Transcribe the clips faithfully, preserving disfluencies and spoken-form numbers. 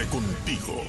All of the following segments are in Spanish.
contigo.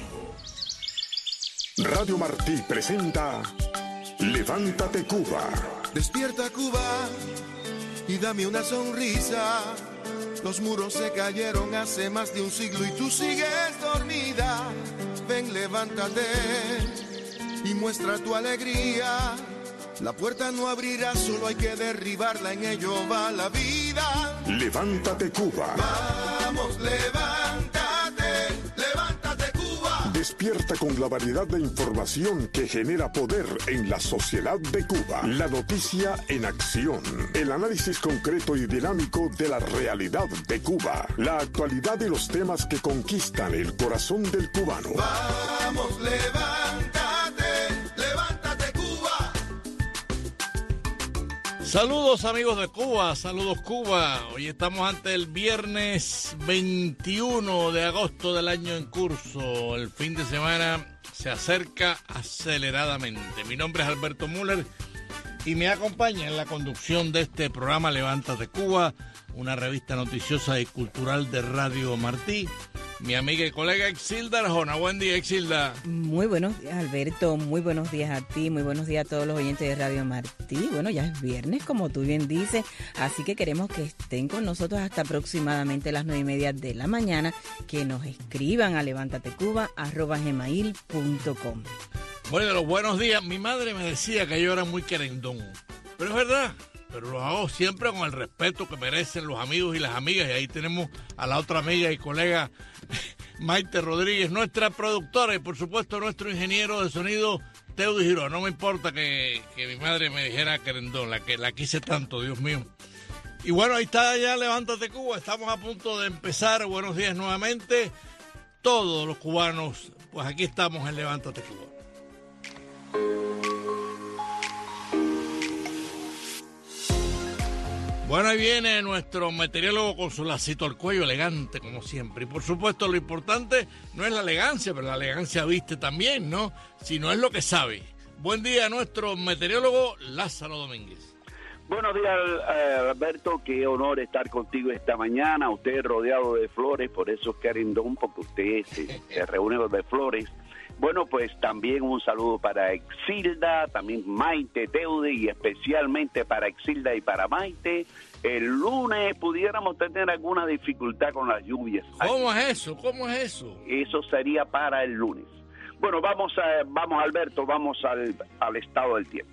Radio Martí presenta Levántate Cuba. Despierta Cuba y dame una sonrisa. Los muros se cayeron hace más de un siglo y tú sigues dormida. Ven, levántate y muestra tu alegría. La puerta no abrirá, solo hay que derribarla, en ello va la vida. Levántate Cuba. Vamos, levántate, levántate Cuba. Despierta con la variedad de información que genera poder en la sociedad de Cuba. La noticia en acción. El análisis concreto y dinámico de la realidad de Cuba. La actualidad y los temas que conquistan el corazón del cubano. Vamos, levántate, levántate Cuba. Saludos amigos de Cuba, saludos Cuba. Hoy estamos ante el viernes veintiuno de agosto del año en curso. El fin de semana se acerca aceleradamente. Mi nombre es Alberto Müller y me acompaña en la conducción de este programa Levántate Cuba, una revista noticiosa y cultural de Radio Martí, mi amiga y colega Exilda Arjona. Buen día, Exilda. Muy buenos días, Alberto. Muy buenos días a ti. Muy buenos días a todos los oyentes de Radio Martí. Bueno, ya es viernes, como tú bien dices, así que queremos que estén con nosotros hasta aproximadamente las nueve y media de la mañana, que nos escriban a levántatecuba arroba gmail punto com. Bueno, de los buenos días. Mi madre me decía que yo era muy querendón, pero es verdad. Pero lo hago siempre con el respeto que merecen los amigos y las amigas. Y ahí tenemos a la otra amiga y colega Maite Rodríguez, nuestra productora, y por supuesto nuestro ingeniero de sonido, Teudi Girón. No me importa que, que mi madre me dijera querendón, la que la quise tanto, Dios mío. Y bueno, ahí está ya Levántate Cuba. Estamos a punto de empezar. Buenos días nuevamente. Todos los cubanos, pues aquí estamos en Levántate Cuba. Bueno, ahí viene nuestro meteorólogo con su lacito al cuello, elegante como siempre. Y por supuesto lo importante no es la elegancia, pero la elegancia viste también, ¿no? Sino es lo que sabe. Buen día a nuestro meteorólogo Lázaro Domínguez. Buenos días, Alberto, qué honor estar contigo esta mañana. Usted rodeado de flores, por eso es querendón, porque usted se, se reúne de flores. Bueno, pues también un saludo para Exilda, también Maite, Teudi, y especialmente para Exilda y para Maite. El lunes pudiéramos tener alguna dificultad con las lluvias. ¿Cómo es eso? ¿Cómo es eso? Eso sería para el lunes. Bueno, vamos, a, vamos Alberto, vamos al, al estado del tiempo.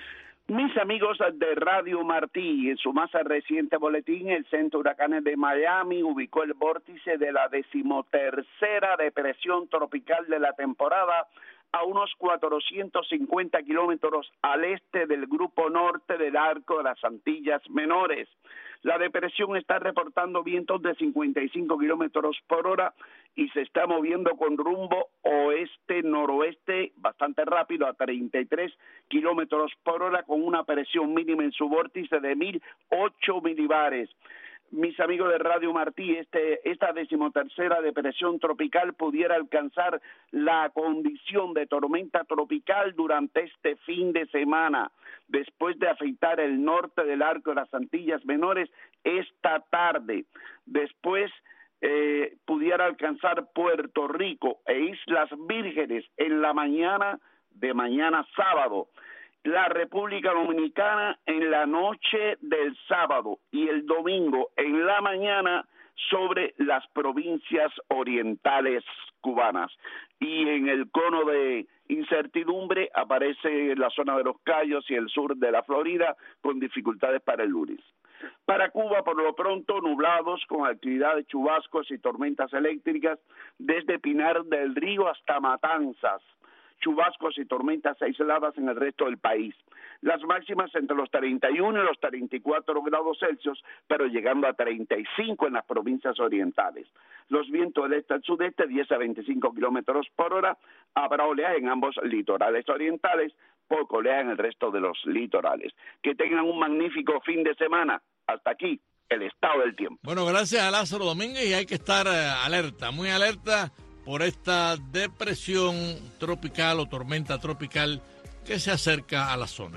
Mis amigos de Radio Martí, en su más reciente boletín, el Centro de Huracanes de Miami ubicó el vórtice de la decimotercera depresión tropical de la temporada a unos cuatrocientos cincuenta kilómetros al este del grupo norte del arco de las Antillas Menores. La depresión está reportando vientos de cincuenta y cinco kilómetros por hora y se está moviendo con rumbo oeste-noroeste bastante rápido a treinta y tres kilómetros por hora con una presión mínima en su vórtice de mil ocho milibares. Mis amigos de Radio Martí, este, esta decimotercera depresión tropical pudiera alcanzar la condición de tormenta tropical durante este fin de semana, después de afectar el norte del arco de las Antillas Menores esta tarde. Después eh, pudiera alcanzar Puerto Rico e Islas Vírgenes en la mañana de mañana sábado. La República Dominicana en la noche del sábado y el domingo en la mañana sobre las provincias orientales cubanas. Y en el cono de incertidumbre aparece la zona de Los Cayos y el sur de la Florida con dificultades para el lunes. Para Cuba, por lo pronto, nublados con actividad de chubascos y tormentas eléctricas desde Pinar del Río hasta Matanzas. Chubascos y tormentas aisladas en el resto del país. Las máximas entre los treinta y uno y los treinta y cuatro grados Celsius, pero llegando a treinta y cinco en las provincias orientales. Los vientos del este al sudeste, diez a veinticinco kilómetros por hora. Habrá oleaje en ambos litorales orientales, poco oleaje en el resto de los litorales. Que tengan un magnífico fin de semana. Hasta aquí, el estado del tiempo. Bueno, gracias a Lázaro Domínguez, y hay que estar uh, alerta, muy alerta, por esta depresión tropical o tormenta tropical que se acerca a la zona.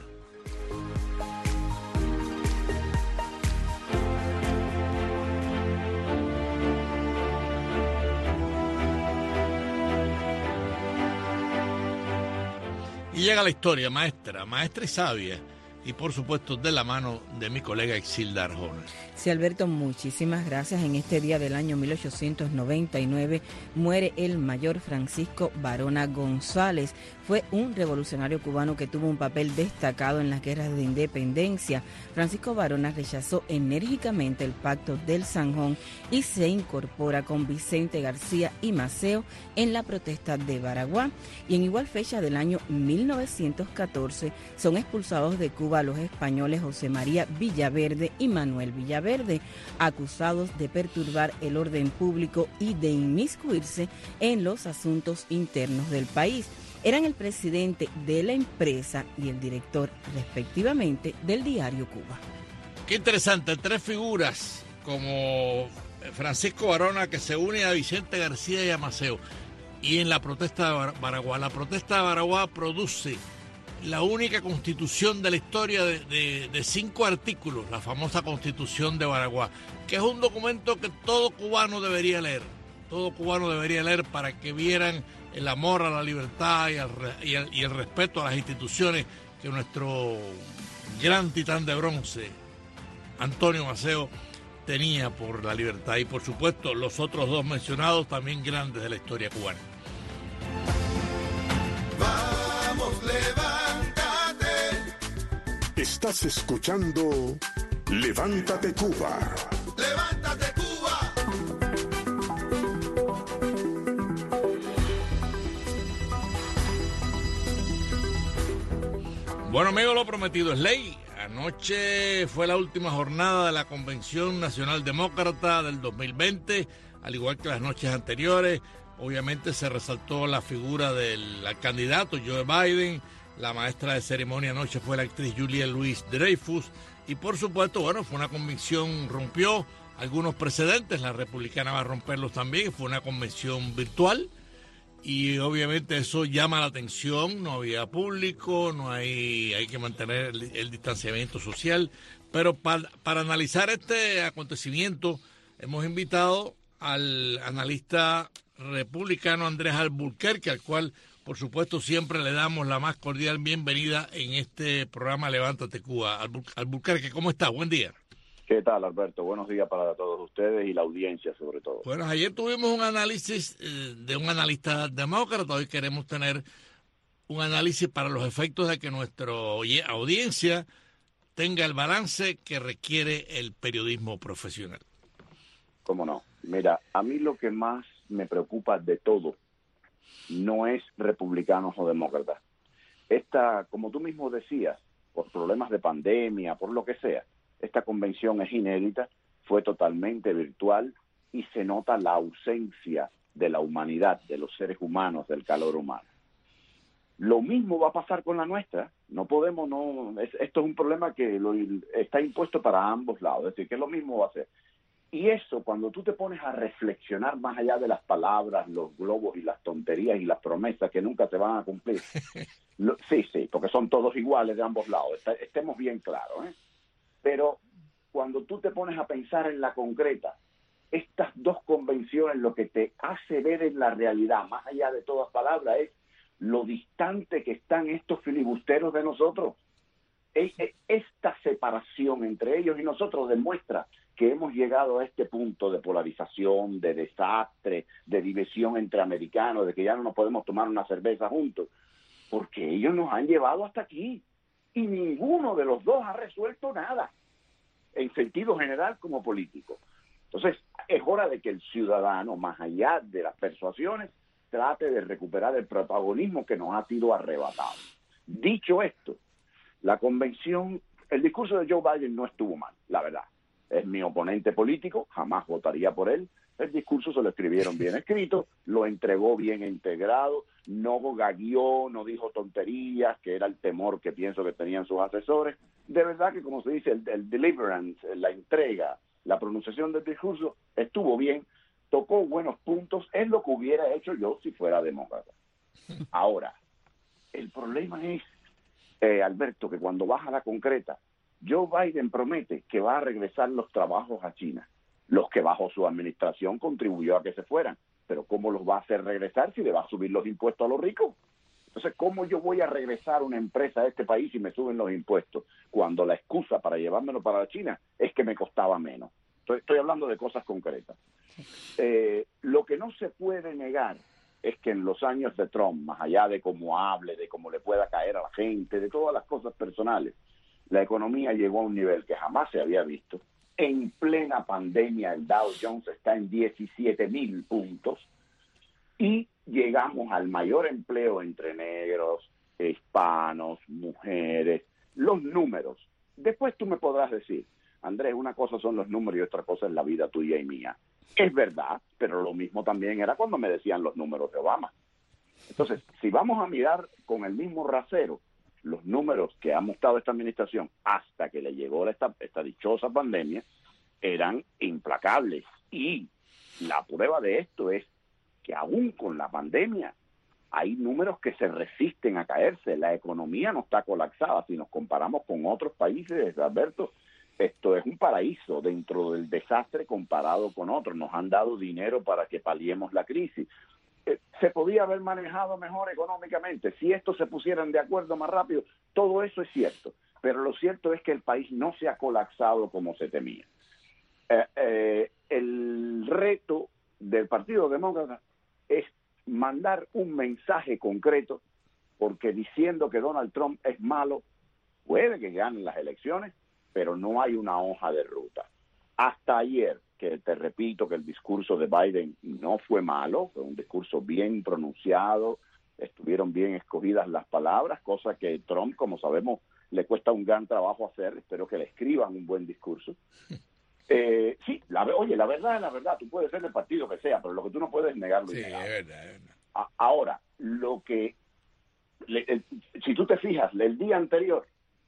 Y llega la historia, maestra, maestra y sabia, y por supuesto de la mano de mi colega Exilda Arjona. Sí, Alberto, muchísimas gracias. En este día del año mil ochocientos noventa y nueve muere el mayor Francisco Varona González. Fue un revolucionario cubano que tuvo un papel destacado en las guerras de independencia. Francisco Varona rechazó enérgicamente el Pacto del Zanjón y se incorpora con Vicente García y Maceo en la protesta de Baraguá. Y en igual fecha del año mil novecientos catorce son expulsados de Cuba los españoles José María Villaverde y Manuel Villaverde, acusados de perturbar el orden público y de inmiscuirse en los asuntos internos del país. Eran el presidente de la empresa y el director, respectivamente, del diario Cuba. Qué interesante, tres figuras como Francisco Varona, que se une a Vicente García y a Maceo, y en la protesta de Baraguá. La protesta de Baraguá produce la única constitución de la historia de, de, de cinco artículos, la famosa Constitución de Baraguá, que es un documento que todo cubano debería leer, todo cubano debería leer para que vieran el amor a la libertad y, al, y, el, y el respeto a las instituciones que nuestro gran titán de bronce, Antonio Maceo, tenía por la libertad. Y por supuesto los otros dos mencionados, también grandes de la historia cubana. Vamos, levántate. Estás escuchando Levántate Cuba. Levántate Cuba. Bueno, amigos, lo prometido es ley. Anoche fue la última jornada de la Convención Nacional Demócrata del dos mil veinte, al igual que las noches anteriores. Obviamente se resaltó la figura del candidato Joe Biden. La maestra de ceremonia anoche fue la actriz Julia Louis-Dreyfus. Y por supuesto, bueno, fue una convención, rompió algunos precedentes. La republicana va a romperlos también. Fue una convención virtual. Y obviamente eso llama la atención, no había público, no hay, hay que mantener el, el distanciamiento social. Pero para, para analizar este acontecimiento hemos invitado al analista republicano Andrés Alburquerque, al cual por supuesto siempre le damos la más cordial bienvenida en este programa Levántate Cuba. Alburquerque, ¿cómo estás? Buen día. ¿Qué tal, Alberto? Buenos días para todos ustedes y la audiencia, sobre todo. Bueno, ayer tuvimos un análisis eh, de un analista demócrata. Hoy queremos tener un análisis para los efectos de que nuestra audiencia tenga el balance que requiere el periodismo profesional. ¿Cómo no? Mira, a mí lo que más me preocupa de todo no es republicanos o demócratas. Esta, como tú mismo decías, por problemas de pandemia, por lo que sea, esta convención es inédita, fue totalmente virtual y se nota la ausencia de la humanidad, de los seres humanos, del calor humano. Lo mismo va a pasar con la nuestra. No podemos, no. Es, esto es un problema que lo, está impuesto para ambos lados, es decir, que lo mismo va a ser. Y eso, cuando tú te pones a reflexionar más allá de las palabras, los globos y las tonterías y las promesas que nunca se van a cumplir, lo, sí, sí, porque son todos iguales de ambos lados, está, estemos bien claros, ¿eh? Pero cuando tú te pones a pensar en la concreta, estas dos convenciones lo que te hace ver en la realidad, más allá de todas palabras, es lo distante que están estos filibusteros de nosotros. Esta separación entre ellos y nosotros demuestra que hemos llegado a este punto de polarización, de desastre, de división entre americanos, de que ya no nos podemos tomar una cerveza juntos, porque ellos nos han llevado hasta aquí. Y ninguno de los dos ha resuelto nada, en sentido general como político. Entonces, es hora de que el ciudadano, más allá de las persuasiones, trate de recuperar el protagonismo que nos ha sido arrebatado. Dicho esto, la convención, el discurso de Joe Biden no estuvo mal, la verdad. Es mi oponente político, jamás votaría por él. El discurso se lo escribieron bien escrito, lo entregó bien integrado, no gagueó, no dijo tonterías, que era el temor que pienso que tenían sus asesores. De verdad que, como se dice, el, el deliverance, la entrega, la pronunciación del discurso estuvo bien, tocó buenos puntos, es lo que hubiera hecho yo si fuera demócrata. Ahora, el problema es, eh, Alberto, que cuando vas a la concreta, Joe Biden promete que va a regresar los trabajos a China, los que bajo su administración contribuyó a que se fueran. Pero ¿cómo los va a hacer regresar si le va a subir los impuestos a los ricos? Entonces, ¿cómo yo voy a regresar una empresa a este país si me suben los impuestos? Cuando la excusa para llevármelo para la China es que me costaba menos. Estoy, estoy hablando de cosas concretas. Eh, lo que no se puede negar es que en los años de Trump, más allá de cómo hable, de cómo le pueda caer a la gente, de todas las cosas personales, la economía llegó a un nivel que jamás se había visto. En plena pandemia, el Dow Jones está en diecisiete mil puntos y llegamos al mayor empleo entre negros, hispanos, mujeres, los números. Después tú me podrás decir, Andrés, una cosa son los números y otra cosa es la vida tuya y mía. Es verdad, pero lo mismo también era cuando me decían los números de Obama. Entonces, si vamos a mirar con el mismo rasero los números que ha mostrado esta administración hasta que le llegó esta, esta dichosa pandemia, eran implacables. Y la prueba de esto es que aún con la pandemia hay números que se resisten a caerse. La economía no está colapsada. Si nos comparamos con otros países, Alberto, esto es un paraíso dentro del desastre comparado con otros. Nos han dado dinero para que paliemos la crisis. Eh, se podía haber manejado mejor económicamente. Si estos se pusieran de acuerdo más rápido, todo eso es cierto. Pero lo cierto es que el país no se ha colapsado como se temía. Eh, eh, el reto del Partido Demócrata es mandar un mensaje concreto, porque diciendo que Donald Trump es malo, puede que ganen las elecciones, pero no hay una hoja de ruta. Hasta ayer, que te repito que el discurso de Biden no fue malo, fue un discurso bien pronunciado, estuvieron bien escogidas las palabras, cosa que Trump, como sabemos, le cuesta un gran trabajo hacer. Espero que le escriban un buen discurso. Eh, sí, la, oye, la verdad es la verdad, tú puedes ser del partido que sea, pero lo que tú no puedes es negarlo. Sí, y es negarlo. verdad, es verdad. A, ahora, lo que, le, el, si tú te fijas, el día anterior,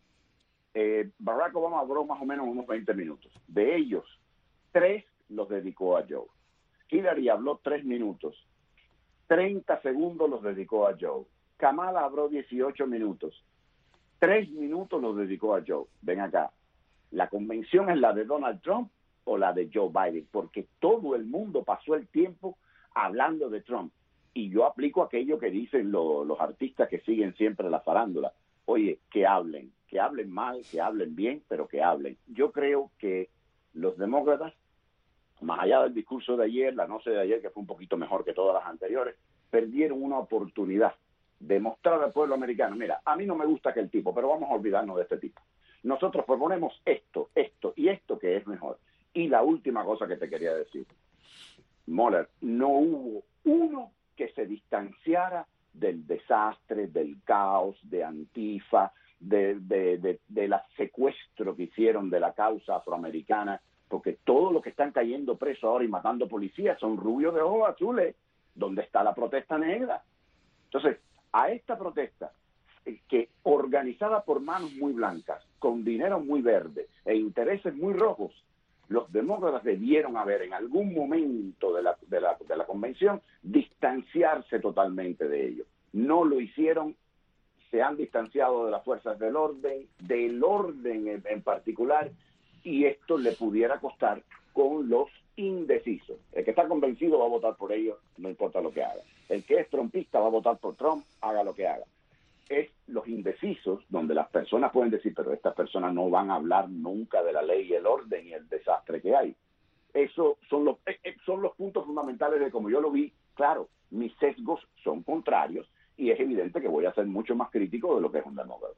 eh, Barack Obama habló más o menos unos veinte minutos. De ellos, tres los dedicó a Joe. Hillary habló tres minutos. treinta segundos los dedicó a Joe. Kamala habló dieciocho minutos. Tres minutos los dedicó a Joe. Ven acá. ¿La convención es la de Donald Trump o la de Joe Biden? Porque todo el mundo pasó el tiempo hablando de Trump. Y yo aplico aquello que dicen lo, los artistas que siguen siempre la farándula. Oye, que hablen, que hablen mal, que hablen bien, pero que hablen. Yo creo que los demócratas, más allá del discurso de ayer, la noche de ayer, que fue un poquito mejor que todas las anteriores, perdieron una oportunidad de mostrar al pueblo americano, mira, a mí no me gusta aquel tipo, pero vamos a olvidarnos de este tipo. Nosotros proponemos esto, esto y esto que es mejor. Y la última cosa que te quería decir, Mueller, no hubo uno que se distanciara del desastre, del caos, de Antifa, de, de, de, de la secuestro que hicieron de la causa afroamericana, porque todos los que están cayendo presos ahora y matando policías son rubios de ojos azules. ¿Dónde está la protesta negra? Entonces, a esta protesta, que organizada por manos muy blancas, con dinero muy verde e intereses muy rojos, los demócratas debieron haber en algún momento de la, de la, de la convención distanciarse totalmente de ello. No lo hicieron, se han distanciado de las fuerzas del orden, del orden en, en particular, y esto le pudiera costar con los indecisos. El que está convencido va a votar por ellos, no importa lo que haga. El que es trumpista va a votar por Trump, haga lo que haga. Es los indecisos donde las personas pueden decir, pero estas personas no van a hablar nunca de la ley y el orden y el desastre que hay. Esos son los, son los puntos fundamentales de como yo lo vi. Claro, mis sesgos son contrarios y es evidente que voy a ser mucho más crítico de lo que es un demócrata.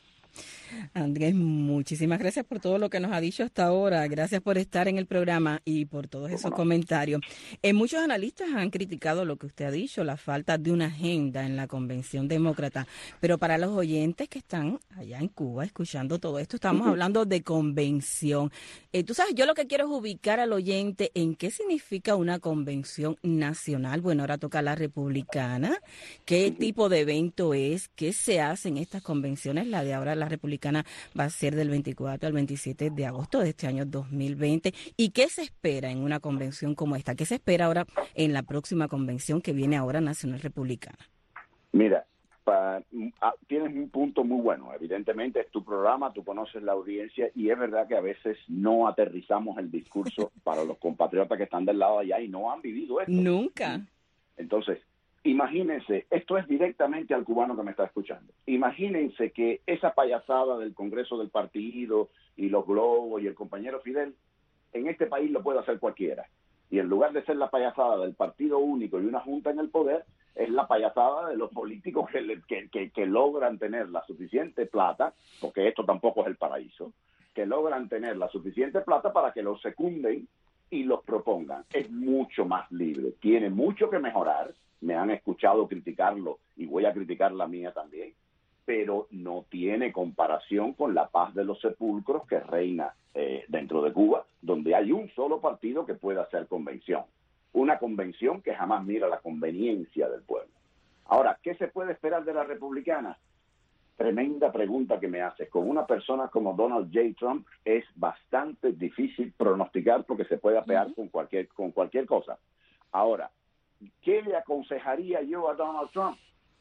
Andrés, muchísimas gracias por todo lo que nos ha dicho hasta ahora. Gracias por estar en el programa y por todos esos no? comentarios. Eh, muchos analistas han criticado lo que usted ha dicho, la falta de una agenda en la Convención Demócrata. Pero para los oyentes que están allá en Cuba escuchando todo esto, estamos uh-huh. hablando de convención. Eh, tú sabes, yo lo que quiero es ubicar al oyente en qué significa una convención nacional. Bueno, ahora toca la republicana. ¿Qué uh-huh. tipo de evento es? ¿Qué se hace en estas convenciones? La de ahora, la republicana, va a ser del veinticuatro al veintisiete de agosto de este año dos mil veinte. ¿Y qué se espera en una convención como esta? ¿Qué se espera ahora en la próxima convención que viene ahora nacional republicana? Mira, pa, a, tienes un punto muy bueno. Evidentemente es tu programa, tú conoces la audiencia y es verdad que a veces no aterrizamos el discurso para los compatriotas que están del lado de allá y no han vivido esto. Nunca. Entonces, Imagínense, esto es directamente al cubano que me está escuchando. Imagínense que esa payasada del Congreso del Partido y los globos y el compañero Fidel, en este país lo puede hacer cualquiera. Y en lugar de ser la payasada del partido único y una junta en el poder, es la payasada de los políticos que, le, que, que, que logran tener la suficiente plata, porque esto tampoco es el paraíso, que logran tener la suficiente plata para que los secunden y los propongan. Es mucho más libre, tiene mucho que mejorar. Me han escuchado criticarlo y voy a criticar la mía también, pero no tiene comparación con la paz de los sepulcros que reina eh, dentro de Cuba, donde hay un solo partido que pueda hacer convención. Una convención que jamás mira la conveniencia del pueblo. Ahora, ¿qué se puede esperar de la republicana? Tremenda pregunta que me haces. Con una persona como Donald J. Trump es bastante difícil pronosticar porque se puede apear con cualquier, con cualquier cosa. Ahora, ¿qué le aconsejaría yo a Donald Trump?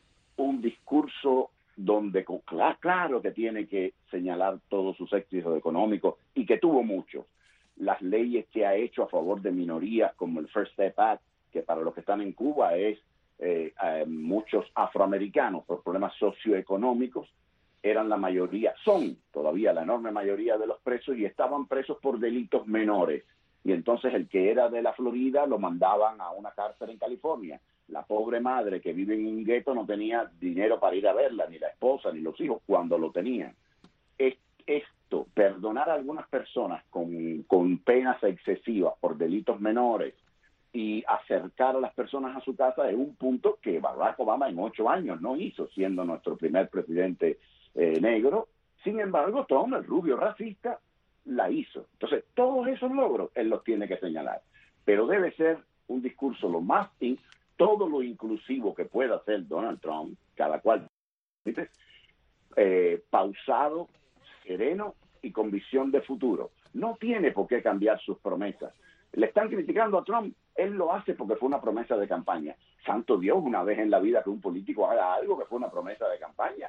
Un discurso donde, claro que tiene que señalar todos sus éxitos económicos y que tuvo muchos. Las leyes que ha hecho a favor de minorías como el First Step Act, que para los que están en Cuba es eh, eh, muchos afroamericanos por problemas socioeconómicos, eran la mayoría, son todavía la enorme mayoría de los presos y estaban presos por delitos menores. Y entonces el que era de la Florida lo mandaban a una cárcel en California. La pobre madre que vive en un gueto no tenía dinero para ir a verla, ni la esposa, ni los hijos, cuando lo tenían. Es, esto, perdonar a algunas personas con, con penas excesivas por delitos menores y acercar a las personas a su casa es un punto que Barack Obama en ocho años no hizo, siendo nuestro primer presidente eh, negro. Sin embargo, Trump, el rubio racista, la hizo. Entonces, todos esos logros él los tiene que señalar. Pero debe ser un discurso lo más, in, todo lo inclusivo que pueda hacer Donald Trump, cada cual, ¿viste? Eh, pausado, sereno y con visión de futuro. No tiene por qué cambiar sus promesas. Le están criticando a Trump, él lo hace porque fue una promesa de campaña. Santo Dios, una vez en la vida que un político haga algo que fue una promesa de campaña.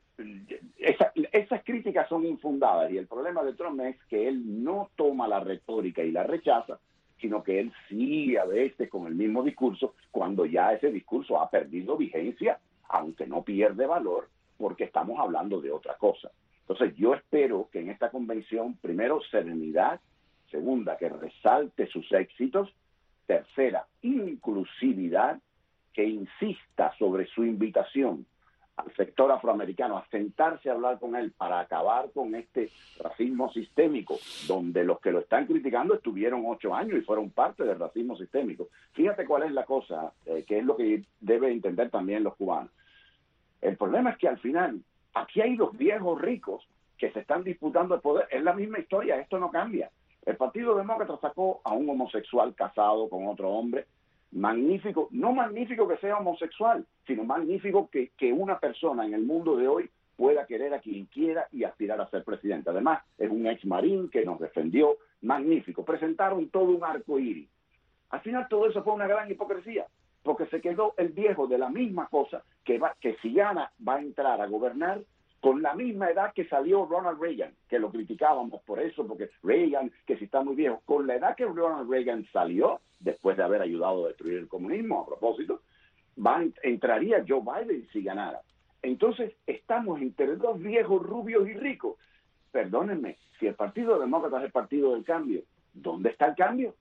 Esa, esas críticas son infundadas y el problema de Trump es que él no toma la retórica y la rechaza, sino que él sigue a veces con el mismo discurso cuando ya ese discurso ha perdido vigencia, aunque no pierde valor, porque estamos hablando de otra cosa. Entonces yo espero que en esta convención, primero, serenidad, segunda, que resalte sus éxitos, tercera, inclusividad, que insista sobre su invitación al sector afroamericano a sentarse a hablar con él para acabar con este racismo sistémico, donde los que lo están criticando estuvieron ocho años y fueron parte del racismo sistémico. Fíjate cuál es la cosa, eh, que es lo que deben entender también los cubanos. El problema es que al final, aquí hay dos viejos ricos que se están disputando el poder. Es la misma historia, esto no cambia. El Partido Demócrata sacó a un homosexual casado con otro hombre. Magnífico, no magnífico que sea homosexual, sino magnífico que, que una persona en el mundo de hoy pueda querer a quien quiera y aspirar a ser presidente. Además, es un ex marín que nos defendió, magnífico. Presentaron todo un arco iris. Al final todo eso fue una gran hipocresía, porque se quedó el viejo de la misma cosa, que, va, que si gana va a entrar a gobernar con la misma edad que salió Ronald Reagan, que lo criticábamos por eso, porque Reagan, que si está muy viejo, con la edad que Ronald Reagan salió, después de haber ayudado a destruir el comunismo, a propósito, va, entraría Joe Biden si ganara. Entonces, estamos entre dos viejos rubios y ricos. Perdónenme, si el Partido Demócrata es el partido del cambio, ¿dónde está el cambio?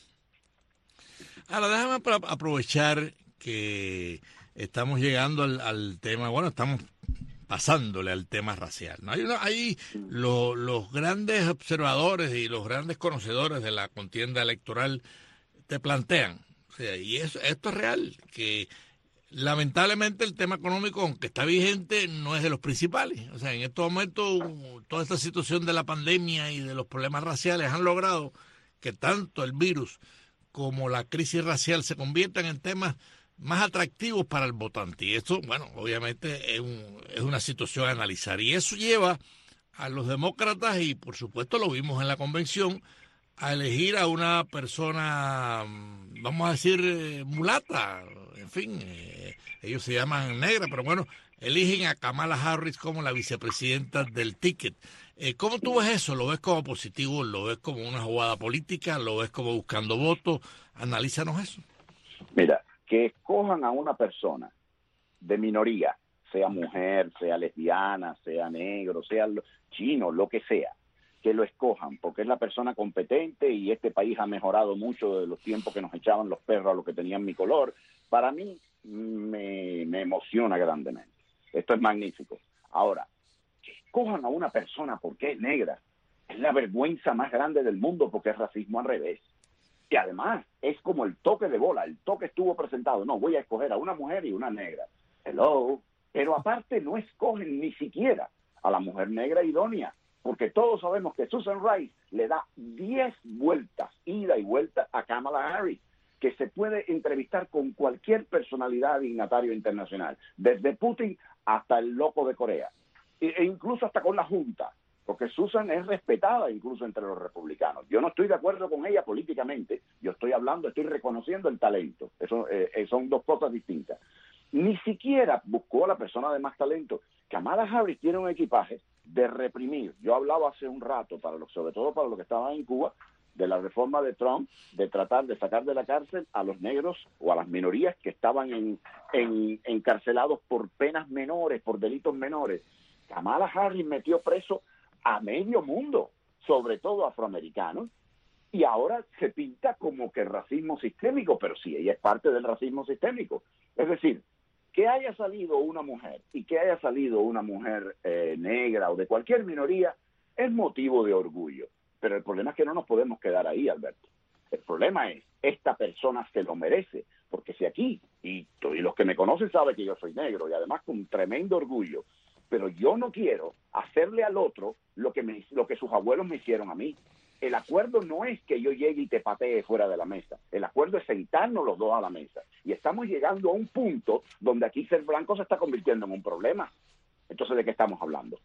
Ahora, déjame aprovechar que estamos llegando al, al tema, bueno, estamos pasándole al tema racial, ¿no? Hay, una, hay lo, los grandes observadores y los grandes conocedores de la contienda electoral te plantean, o sea, y eso, esto es real, que lamentablemente el tema económico, aunque está vigente, no es de los principales. O sea, en estos momentos, toda esta situación de la pandemia y de los problemas raciales han logrado que tanto el virus como la crisis racial se conviertan en temas más atractivos para el votante. Y eso, bueno, obviamente es, un, es una situación a analizar. Y eso lleva a los demócratas, y por supuesto lo vimos en la convención, a elegir a una persona, vamos a decir, eh, mulata. En fin, eh, ellos se llaman negra, pero bueno, eligen a Kamala Harris como la vicepresidenta del ticket. Eh, ¿Cómo tú ves eso? ¿Lo ves como positivo? ¿Lo ves como una jugada política? ¿Lo ves como buscando votos? Analízanos eso. Mira, que escojan a una persona de minoría, sea mujer, sea lesbiana, sea negro, sea chino, lo que sea, que lo escojan, porque es la persona competente y este país ha mejorado mucho de los tiempos que nos echaban los perros a los que tenían mi color. Para mí me, me emociona grandemente. Esto es magnífico. Ahora, que escojan a una persona porque es negra, es la vergüenza más grande del mundo porque es racismo al revés. Y además es como el toque de bola, el toque estuvo presentado, no, voy a escoger a una mujer y una negra. Hello, pero aparte no escogen ni siquiera a la mujer negra idónea, porque todos sabemos que Susan Rice le da diez vueltas, ida y vuelta a Kamala Harris, que se puede entrevistar con cualquier personalidad dignatario internacional, desde Putin hasta el loco de Corea, e incluso hasta con la Junta, porque Susan es respetada incluso entre los republicanos. Yo no estoy de acuerdo con ella políticamente, yo estoy hablando, estoy reconociendo el talento. Eso eh, son dos cosas distintas. Ni siquiera buscó a la persona de más talento. Kamala Harris tiene un equipaje de reprimir. Yo hablaba hace un rato, para los, sobre todo para los que estaban en Cuba, de la reforma de Trump, de tratar de sacar de la cárcel a los negros o a las minorías que estaban en, en, encarcelados por penas menores, por delitos menores. Kamala Harris metió preso a medio mundo, sobre todo afroamericanos, y ahora se pinta como que racismo sistémico, pero sí, ella es parte del racismo sistémico. Es decir, que haya salido una mujer y que haya salido una mujer eh, negra o de cualquier minoría es motivo de orgullo, pero el problema es que no nos podemos quedar ahí, Alberto. El problema es, esta persona se lo merece, porque si aquí, y, y los que me conocen saben que yo soy negro, y además con tremendo orgullo, pero yo no quiero hacerle al otro lo que, me, lo que sus abuelos me hicieron a mí. El acuerdo no es que yo llegue y te patee fuera de la mesa. El acuerdo es sentarnos los dos a la mesa. Y estamos llegando a un punto donde aquí ser blanco se está convirtiendo en un problema. Entonces, ¿de qué estamos hablando?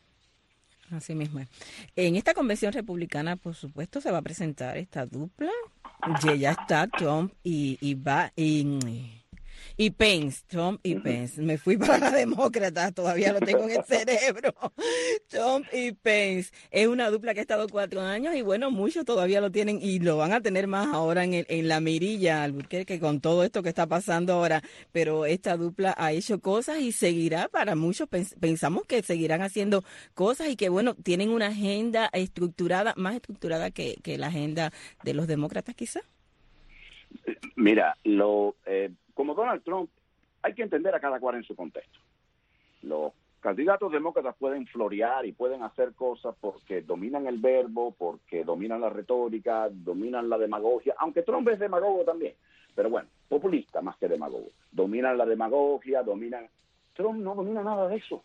Así mismo es. En esta convención republicana, por supuesto, se va a presentar esta dupla. Y ya está Trump y, y va... Y, Y Pence, Trump y Pence. Me fui para la demócrata, todavía lo tengo en el cerebro. Trump y Pence. Es una dupla que ha estado cuatro años y bueno, muchos todavía lo tienen y lo van a tener más ahora en, el, en la mirilla, Alburquerque, con todo esto que está pasando ahora. Pero esta dupla ha hecho cosas y seguirá para muchos. Pens- pensamos que seguirán haciendo cosas y que bueno, tienen una agenda estructurada, más estructurada que, que la agenda de los demócratas quizá. Mira, lo... Eh... Como Donald Trump, hay que entender a cada cual en su contexto. Los candidatos demócratas pueden florear y pueden hacer cosas porque dominan el verbo, porque dominan la retórica, dominan la demagogia, aunque Trump es demagogo también, pero bueno, populista más que demagogo. Dominan la demagogia, dominan... Trump no domina nada de eso.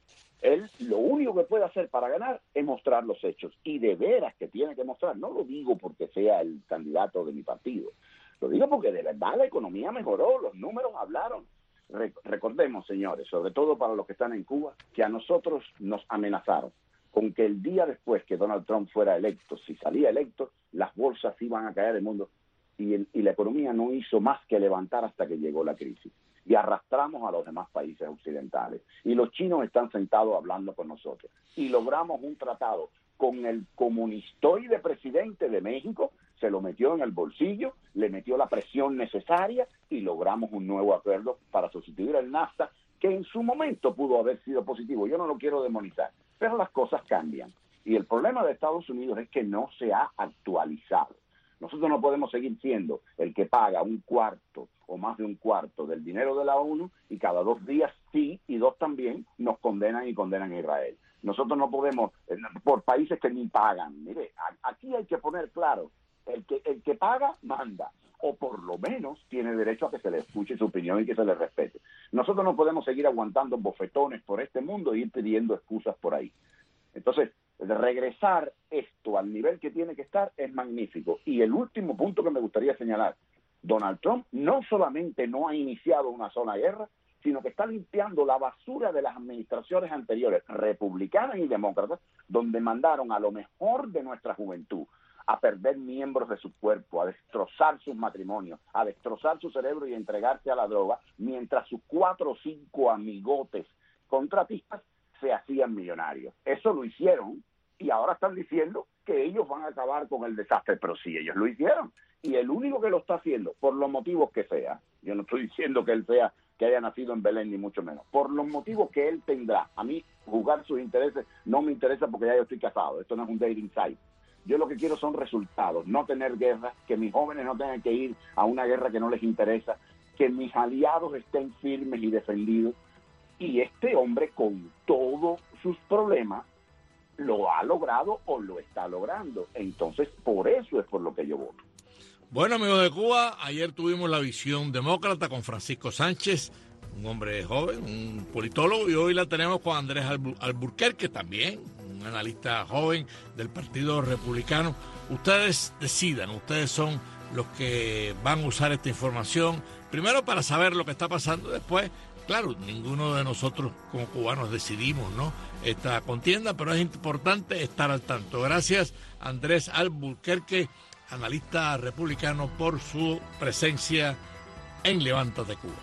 Él lo único que puede hacer para ganar es mostrar los hechos, y de veras que tiene que mostrar. No lo digo porque sea el candidato de mi partido, lo digo porque de verdad la economía mejoró, los números hablaron. Re- recordemos, señores, sobre todo para los que están en Cuba, que a nosotros nos amenazaron con que el día después que Donald Trump fuera electo, si salía electo, las bolsas iban a caer del mundo y, el, y la economía no hizo más que levantar hasta que llegó la crisis. Y arrastramos a los demás países occidentales. Y los chinos están sentados hablando con nosotros. Y logramos un tratado con el comunistoide presidente de México, se lo metió en el bolsillo, le metió la presión necesaria y logramos un nuevo acuerdo para sustituir el NAFTA, que en su momento pudo haber sido positivo. Yo no lo quiero demonizar, pero las cosas cambian. Y el problema de Estados Unidos es que no se ha actualizado. Nosotros no podemos seguir siendo el que paga un cuarto o más de un cuarto del dinero de la ONU y cada dos días sí y dos también nos condenan y condenan a Israel. Nosotros no podemos, por países que ni pagan. Mire, aquí hay que poner claro, el que, el que paga, manda, o por lo menos tiene derecho a que se le escuche su opinión y que se le respete. Nosotros no podemos seguir aguantando bofetones por este mundo e ir pidiendo excusas por ahí. Entonces, regresar esto al nivel que tiene que estar es magnífico. Y el último punto que me gustaría señalar, Donald Trump no solamente no ha iniciado una sola guerra, sino que está limpiando la basura de las administraciones anteriores, republicanas y demócratas, donde mandaron a lo mejor de nuestra juventud a perder miembros de su cuerpo, a destrozar sus matrimonios, a destrozar su cerebro y a entregarse a la droga, mientras sus cuatro o cinco amigotes contratistas se hacían millonarios. Eso lo hicieron y ahora están diciendo que ellos van a acabar con el desastre, pero sí, ellos lo hicieron. y el único que lo está haciendo, por los motivos que sea, yo no estoy diciendo que él sea, que haya nacido en Belén, ni mucho menos, por los motivos que él tendrá. A mí, jugar sus intereses no me interesa porque ya yo estoy casado, esto no es un dating site. Yo lo que quiero son resultados, no tener guerra, que mis jóvenes no tengan que ir a una guerra que no les interesa, que mis aliados estén firmes y defendidos. Y este hombre, con todos sus problemas, lo ha logrado o lo está logrando. Entonces, por eso es por lo que yo voto. Bueno, amigos de Cuba, ayer tuvimos la visión demócrata con Francisco Sánchez, un hombre joven, un politólogo, y hoy la tenemos con Andrés Alburquerque, también un analista joven del Partido Republicano. Ustedes decidan, ustedes son los que van a usar esta información, primero para saber lo que está pasando, después, claro, ninguno de nosotros como cubanos decidimos, ¿no?, esta contienda, pero es importante estar al tanto. Gracias, Andrés Alburquerque, analista republicano, por su presencia en Levántate Cuba.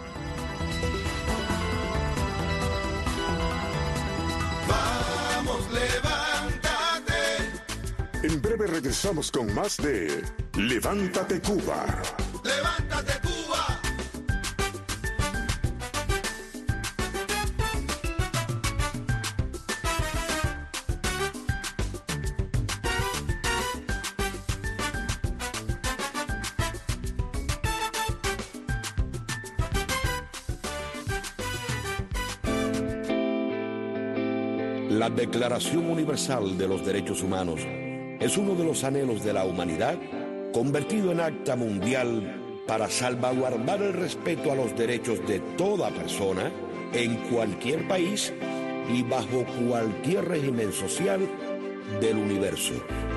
Vamos, levántate. En breve regresamos con más de Levántate Cuba. Levántate Cuba. La Declaración Universal de los Derechos Humanos es uno de los anhelos de la humanidad convertido en acta mundial para salvaguardar el respeto a los derechos de toda persona en cualquier país y bajo cualquier régimen social del universo.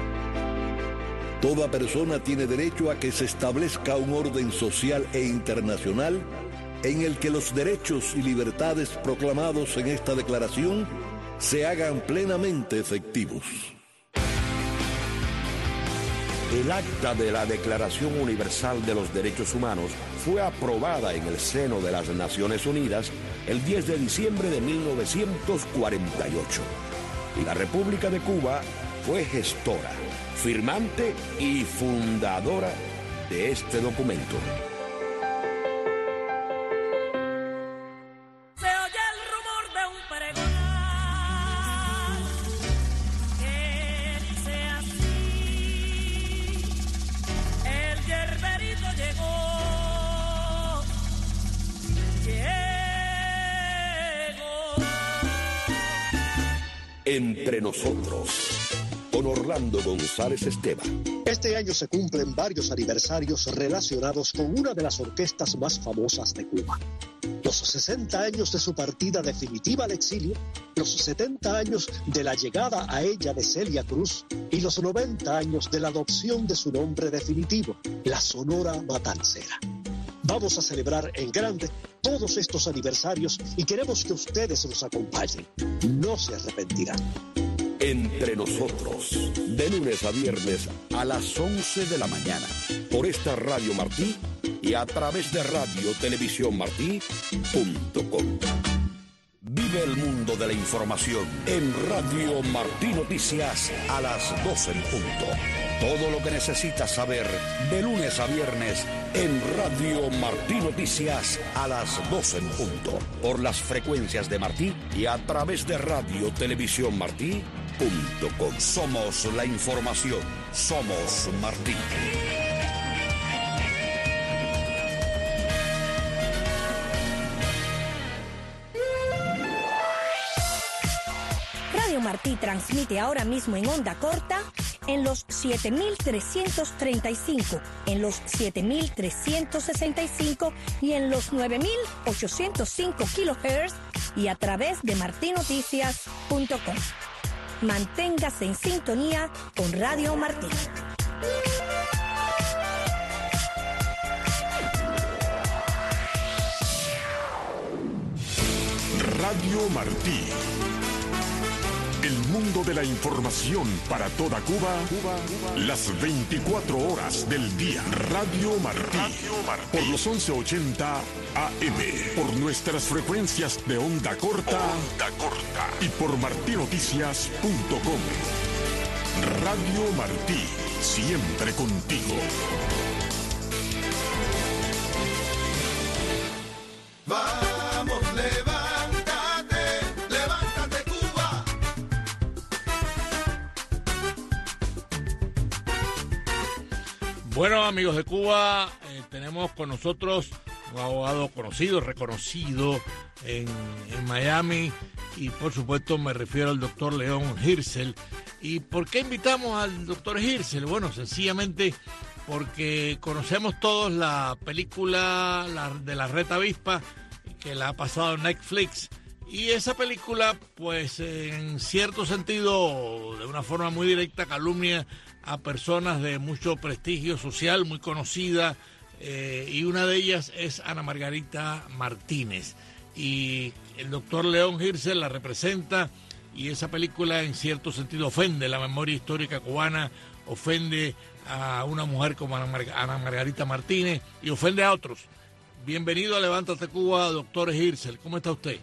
Toda persona tiene derecho a que se establezca un orden social e internacional en el que los derechos y libertades proclamados en esta declaración se hagan plenamente efectivos. El acta de la Declaración Universal de los Derechos Humanos fue aprobada en el seno de las Naciones Unidas el diez de diciembre de mil novecientos cuarenta y ocho. Y la República de Cuba fue gestora, firmante y fundadora de este documento. Entre nosotros, con Orlando González Esteban. Este año se cumplen varios aniversarios relacionados con una de las orquestas más famosas de Cuba. Los sesenta años de su partida definitiva al exilio, los setenta años de la llegada a ella de Celia Cruz y los noventa años de la adopción de su nombre definitivo, la Sonora Matancera. Vamos a celebrar en grande todos estos aniversarios y queremos que ustedes nos acompañen. No se arrepentirán. Entre nosotros, de lunes a viernes a las once de la mañana, por esta Radio Martí y a través de radio televisión martí punto com. Vive el mundo de la información en Radio Martí Noticias a las doce en punto. Todo lo que necesitas saber de lunes a viernes en Radio Martí Noticias a las doce en punto. Por las frecuencias de Martí y a través de radio televisión martí punto com. Somos la información. Somos Martí. Radio Martí transmite ahora mismo en onda corta en los siete mil trescientos treinta y cinco, en los siete mil trescientos sesenta y cinco y en los nueve mil ochocientos cinco kilohertz y a través de martí noticias punto com. Manténgase en sintonía con Radio Martí. Radio Martí. El mundo de la información para toda Cuba, Cuba, Cuba. Las veinticuatro horas del día. Radio Martí. Radio Martí. Por los once ochenta A M. Por nuestras frecuencias de onda corta. Onda corta. Y por martí noticias punto com. Radio Martí. siempre contigo. Vamos, levántate, levántate Cuba. Bueno, amigos de Cuba, eh, tenemos con nosotros un abogado conocido, reconocido en, en Miami, y por supuesto me refiero al doctor León Hirzel. ¿Y por qué invitamos al doctor Hirzel? Bueno, sencillamente porque conocemos todos la película la, de la Reta Avispa, que la ha pasado en Netflix, y esa película, pues en cierto sentido, de una forma muy directa, calumnia a personas de mucho prestigio social, muy conocida, eh, y una de ellas es Ana Margarita Martínez. Y el doctor León Hirzel la representa, y esa película en cierto sentido ofende la memoria histórica cubana, ofende a una mujer como Ana, Mar- Ana Margarita Martínez y ofende a otros. Bienvenido a Levántate Cuba, doctor Hirzel. ¿Cómo está usted?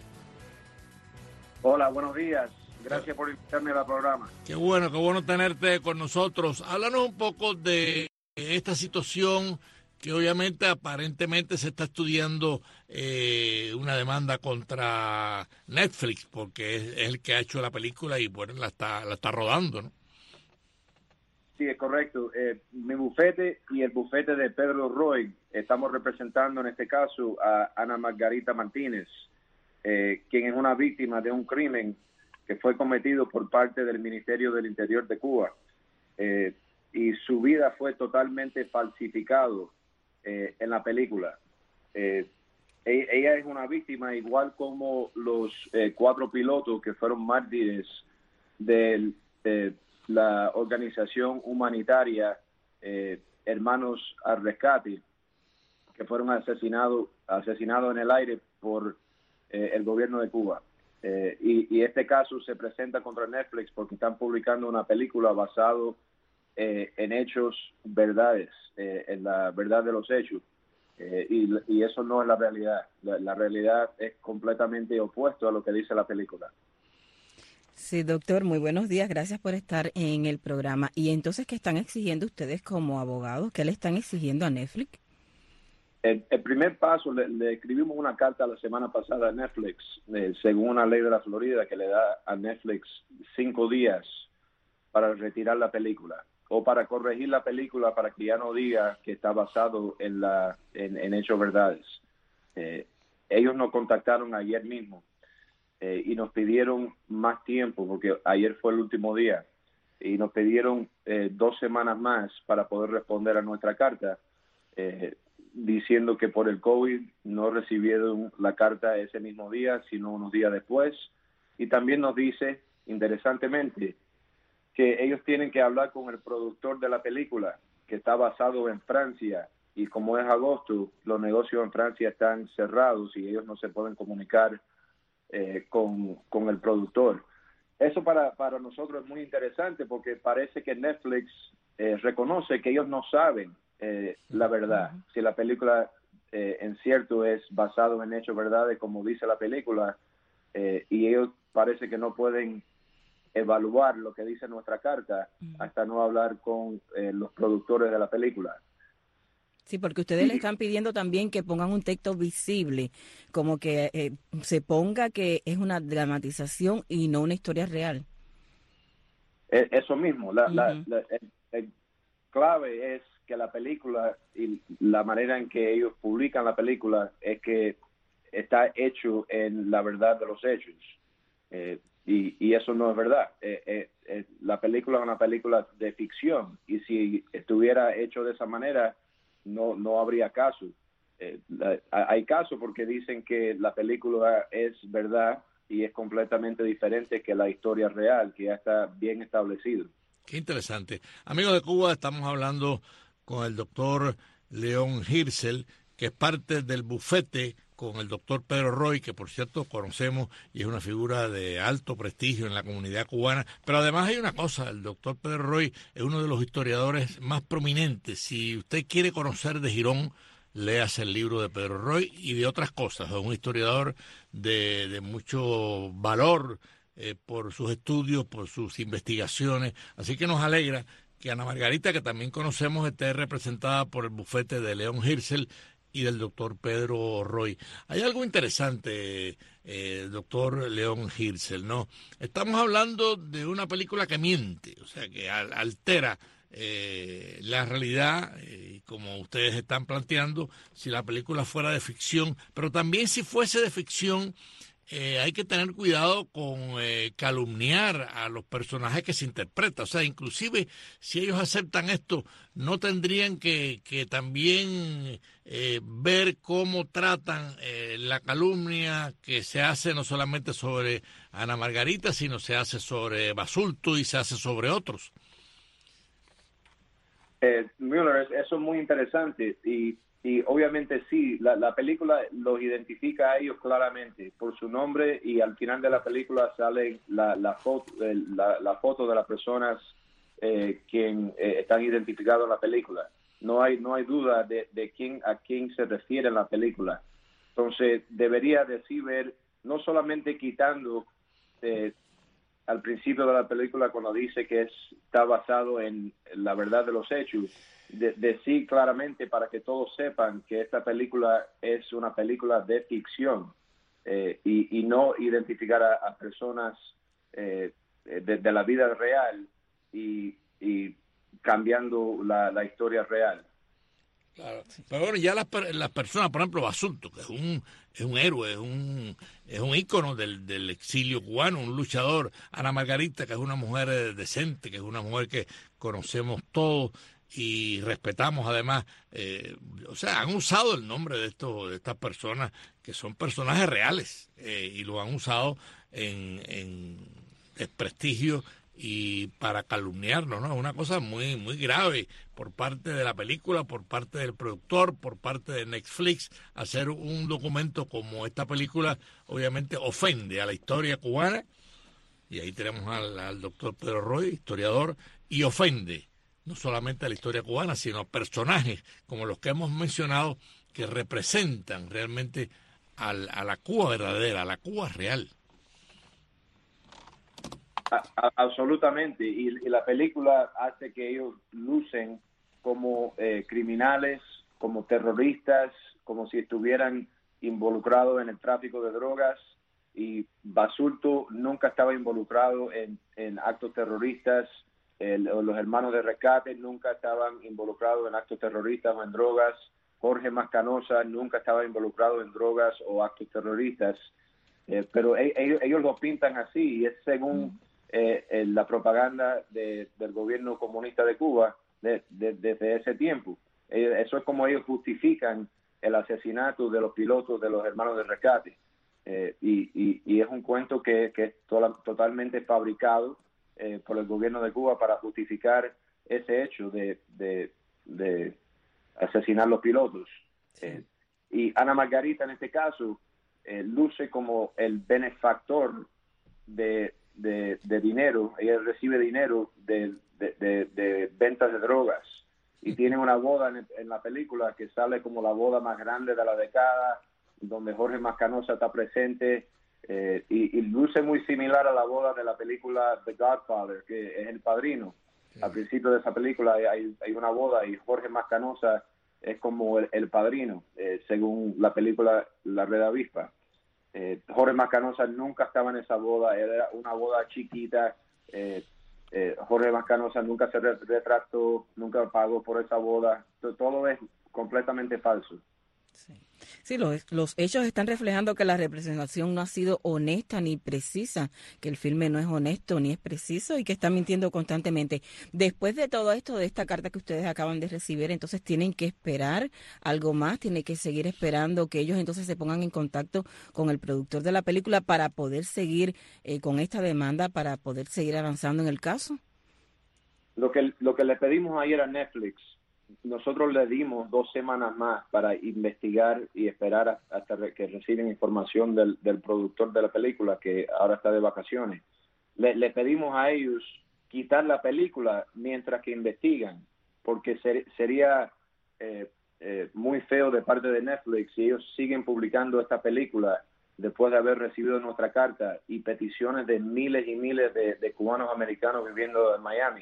Hola, buenos días. Gracias por invitarme al programa. Qué bueno, qué bueno tenerte con nosotros. Háblanos un poco de esta situación que obviamente aparentemente se está estudiando eh, una demanda contra Netflix, porque es, es el que ha hecho la película y bueno, la está, la está rodando, ¿no? Sí, es correcto. Eh, mi bufete y el bufete de Pedro Roy estamos representando en este caso a Ana Margarita Martínez, eh, quien es una víctima de un crimen que fue cometido por parte del Ministerio del Interior de Cuba. Eh, y su vida fue totalmente falsificado eh, en la película. Eh, e- ella es una víctima igual como los eh, cuatro pilotos que fueron mártires del eh, la organización humanitaria eh, Hermanos al Rescate, que fueron asesinados asesinados en el aire por eh, el gobierno de Cuba. Eh, y, y este caso se presenta contra Netflix porque están publicando una película basado eh, en hechos, verdades, eh, en la verdad de los hechos. Eh, y, y eso no es la realidad. La, la realidad es completamente opuesto a lo que dice la película. Sí, doctor, muy buenos días. Gracias por estar en el programa. ¿Y entonces qué están exigiendo ustedes como abogados? ¿Qué le están exigiendo a Netflix? El, el primer paso, le, le escribimos una carta la semana pasada a Netflix, eh, según una ley de la Florida que le da a Netflix cinco días para retirar la película o para corregir la película para que ya no diga que está basado en, la, en, en hechos verdades. Eh, ellos nos contactaron ayer mismo eh, y nos pidieron más tiempo porque ayer fue el último día y nos pidieron eh, dos semanas más para poder responder a nuestra carta. Eh, diciendo que por el COVID no recibieron la carta ese mismo día, sino unos días después. Y también nos dice, interesantemente, que ellos tienen que hablar con el productor de la película, que está basado en Francia, y como es agosto, los negocios en Francia están cerrados y ellos no se pueden comunicar eh, con, con el productor. Eso para, para nosotros es muy interesante porque parece que Netflix eh, reconoce que ellos no saben Eh, la verdad, si la película eh, en cierto es basado en hechos verdades como dice la película, eh, y ellos parece que no pueden evaluar lo que dice nuestra carta hasta no hablar con eh, los productores de la película. Sí, porque ustedes le están pidiendo también que pongan un texto visible, como que eh, se ponga que es una dramatización y no una historia real. Eh, eso mismo, la, Uh-huh. la, la el, el clave es que la película y la manera en que ellos publican la película es que está hecho en la verdad de los hechos. Eh, y, y eso no es verdad. Eh, eh, eh, la película es una película de ficción y si estuviera hecho de esa manera no, no habría caso. Eh, la, hay caso porque dicen que la película es verdad y es completamente diferente que la historia real, que ya está bien establecido. Qué interesante. Amigos de Cuba, estamos hablando con el doctor León Hirzel, que es parte del bufete con el doctor Pedro Roy, que por cierto conocemos y es una figura de alto prestigio en la comunidad cubana. Pero además hay una cosa, el doctor Pedro Roy es uno de los historiadores más prominentes. Si usted quiere conocer de Girón, léase el libro de Pedro Roy y de otras cosas. Es un historiador de, de mucho valor eh, por sus estudios, por sus investigaciones. Así que nos alegra que Ana Margarita, que también conocemos, esté representada por el bufete de Leon Hirschel y del doctor Pedro Roy. Hay algo interesante, eh, doctor Leon Hirschel, ¿no? Estamos hablando de una película que miente, o sea, que al, altera eh, la realidad, eh, como ustedes están planteando, si la película fuera de ficción, pero también si fuese de ficción, eh, hay que tener cuidado con eh, calumniar a los personajes que se interpretan. O sea, inclusive si ellos aceptan esto, no tendrían que, que también eh, ver cómo tratan eh, la calumnia que se hace no solamente sobre Ana Margarita, sino se hace sobre Basulto y se hace sobre otros. Eh, Müller, eso es muy interesante y, y obviamente sí, la, la película los identifica a ellos claramente por su nombre y al final de la película sale la, la, foto, la, la foto de las personas eh, quien eh, están identificados en la película. No hay no hay duda de, de quién a quién se refiere en la película. Entonces debería decir ver, no solamente quitando eh, al principio de la película cuando dice que es, está basado en la verdad de los hechos, de, decir claramente para que todos sepan que esta película es una película de ficción eh, y, y no identificar a, a personas eh, de, de la vida real y, y cambiando la, la historia real. Claro. Pero bueno, ya las, las personas, por ejemplo, Basulto, que es un es un héroe, es un es un ícono del, del exilio cubano, un luchador. Ana Margarita, que es una mujer decente, que es una mujer que conocemos todos y respetamos además. Eh, o sea, han usado el nombre de estos de estas personas que son personajes reales eh, y lo han usado en, en desprestigio y para calumniarnos, ¿no? Es una cosa muy muy grave por parte de la película, por parte del productor, por parte de Netflix. Hacer un documento como esta película obviamente ofende a la historia cubana, y ahí tenemos al, al doctor Pedro Roy, historiador, y ofende no solamente a la historia cubana, sino a personajes como los que hemos mencionado que representan realmente al, a la Cuba verdadera, a la Cuba real. A, a, absolutamente, y, y la película hace que ellos lucen como eh, criminales, como terroristas, como si estuvieran involucrados en el tráfico de drogas, y Basulto nunca estaba involucrado en, en actos terroristas, el, los hermanos de rescate nunca estaban involucrados en actos terroristas o en drogas, Jorge Mascanosa nunca estaba involucrado en drogas o actos terroristas, eh, pero ellos, ellos lo pintan así, y es según... Mm. Eh, eh, la propaganda de, del gobierno comunista de Cuba de, de, desde ese tiempo. Eh, eso es como ellos justifican el asesinato de los pilotos de los hermanos de rescate. Eh, y, y, y es un cuento que, que es to- totalmente fabricado eh, por el gobierno de Cuba para justificar ese hecho de, de, de asesinar los pilotos. Sí. Eh, y Ana Margarita, en este caso, eh, luce como el benefactor de De, de dinero. Ella recibe dinero de, de, de, de ventas de drogas y tiene una boda en, en la película que sale como la boda más grande de la década, donde Jorge Mascanosa está presente eh, y, y luce muy similar a la boda de la película The Godfather, que es El Padrino. Sí. Al principio de esa película hay, hay una boda y Jorge Mascanosa es como el, el padrino, eh, según la película La Red Avispa. Eh, Jorge Mascanosa nunca estaba en esa boda, era una boda chiquita. eh, eh, Jorge Mascanosa nunca se retrató, nunca pagó por esa boda. Todo, todo es completamente falso. Sí, sí los, los hechos están reflejando que la representación no ha sido honesta ni precisa, que el filme no es honesto ni es preciso y que está mintiendo constantemente. Después de todo esto, de esta carta que ustedes acaban de recibir, entonces tienen que esperar algo más, tienen que seguir esperando que ellos entonces se pongan en contacto con el productor de la película para poder seguir eh, con esta demanda, para poder seguir avanzando en el caso. Lo que, lo que le pedimos ayer a Netflix, nosotros le dimos dos semanas más para investigar y esperar hasta que reciben información del, del productor de la película, que ahora está de vacaciones. Le, le pedimos a ellos quitar la película mientras que investigan, porque ser, sería eh, eh, muy feo de parte de Netflix si ellos siguen publicando esta película después de haber recibido nuestra carta y peticiones de miles y miles de, de cubanos americanos viviendo en Miami.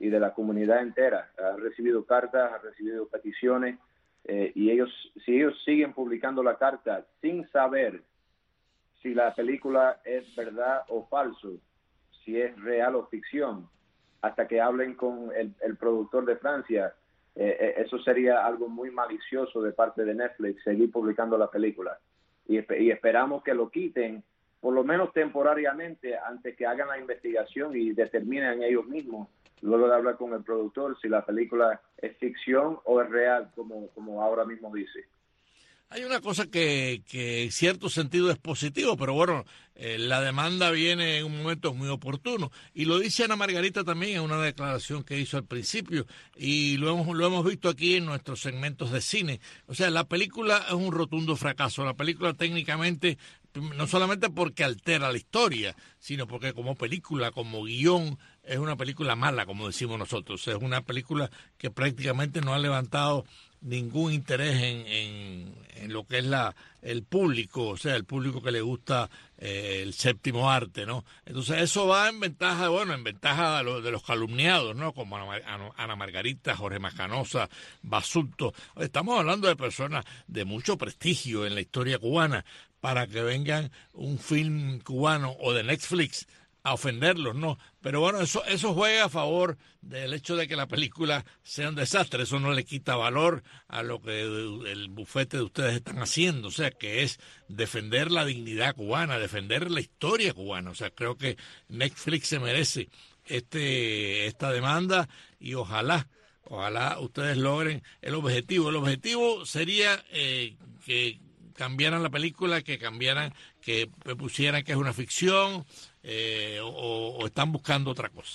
y de la comunidad entera. Ha recibido cartas, ha recibido peticiones, eh, y ellos, si ellos siguen publicando la carta sin saber si la película es verdad o falso, si es real o ficción, hasta que hablen con el, el productor de Francia, eh, eso sería algo muy malicioso de parte de Netflix, seguir publicando la película. Y, y esperamos que lo quiten, por lo menos temporariamente, antes que hagan la investigación y determinen ellos mismos, luego de hablar con el productor, si la película es ficción o es real, como, como ahora mismo dice. Hay una cosa que, que en cierto sentido es positivo, pero bueno, eh, la demanda viene en un momento muy oportuno. Y lo dice Ana Margarita también en una declaración que hizo al principio, y lo hemos, lo hemos visto aquí en nuestros segmentos de cine. O sea, la película es un rotundo fracaso. La película técnicamente, no solamente porque altera la historia, sino porque como película, como guión, es una película mala, como decimos nosotros. Es una película que prácticamente no ha levantado ningún interés en, en, en lo que es la el público, o sea, el público que le gusta eh, el séptimo arte, ¿no? Entonces eso va en ventaja, bueno, en ventaja de, lo, de los calumniados, ¿no? Como Ana, Ana Margarita, Jorge Mascanosa, Basulto. Estamos hablando de personas de mucho prestigio en la historia cubana, para que vengan un film cubano o de Netflix a ofenderlos, ¿no? Pero bueno, eso eso juega a favor del hecho de que la película sea un desastre. Eso no le quita valor a lo que el bufete de ustedes están haciendo, o sea, que es defender la dignidad cubana, defender la historia cubana. O sea, creo que Netflix se merece este esta demanda y ojalá, ojalá ustedes logren el objetivo. El objetivo sería eh, que cambiaran la película, que cambiaran, que pusieran que es una ficción, eh, o, o están buscando otra cosa.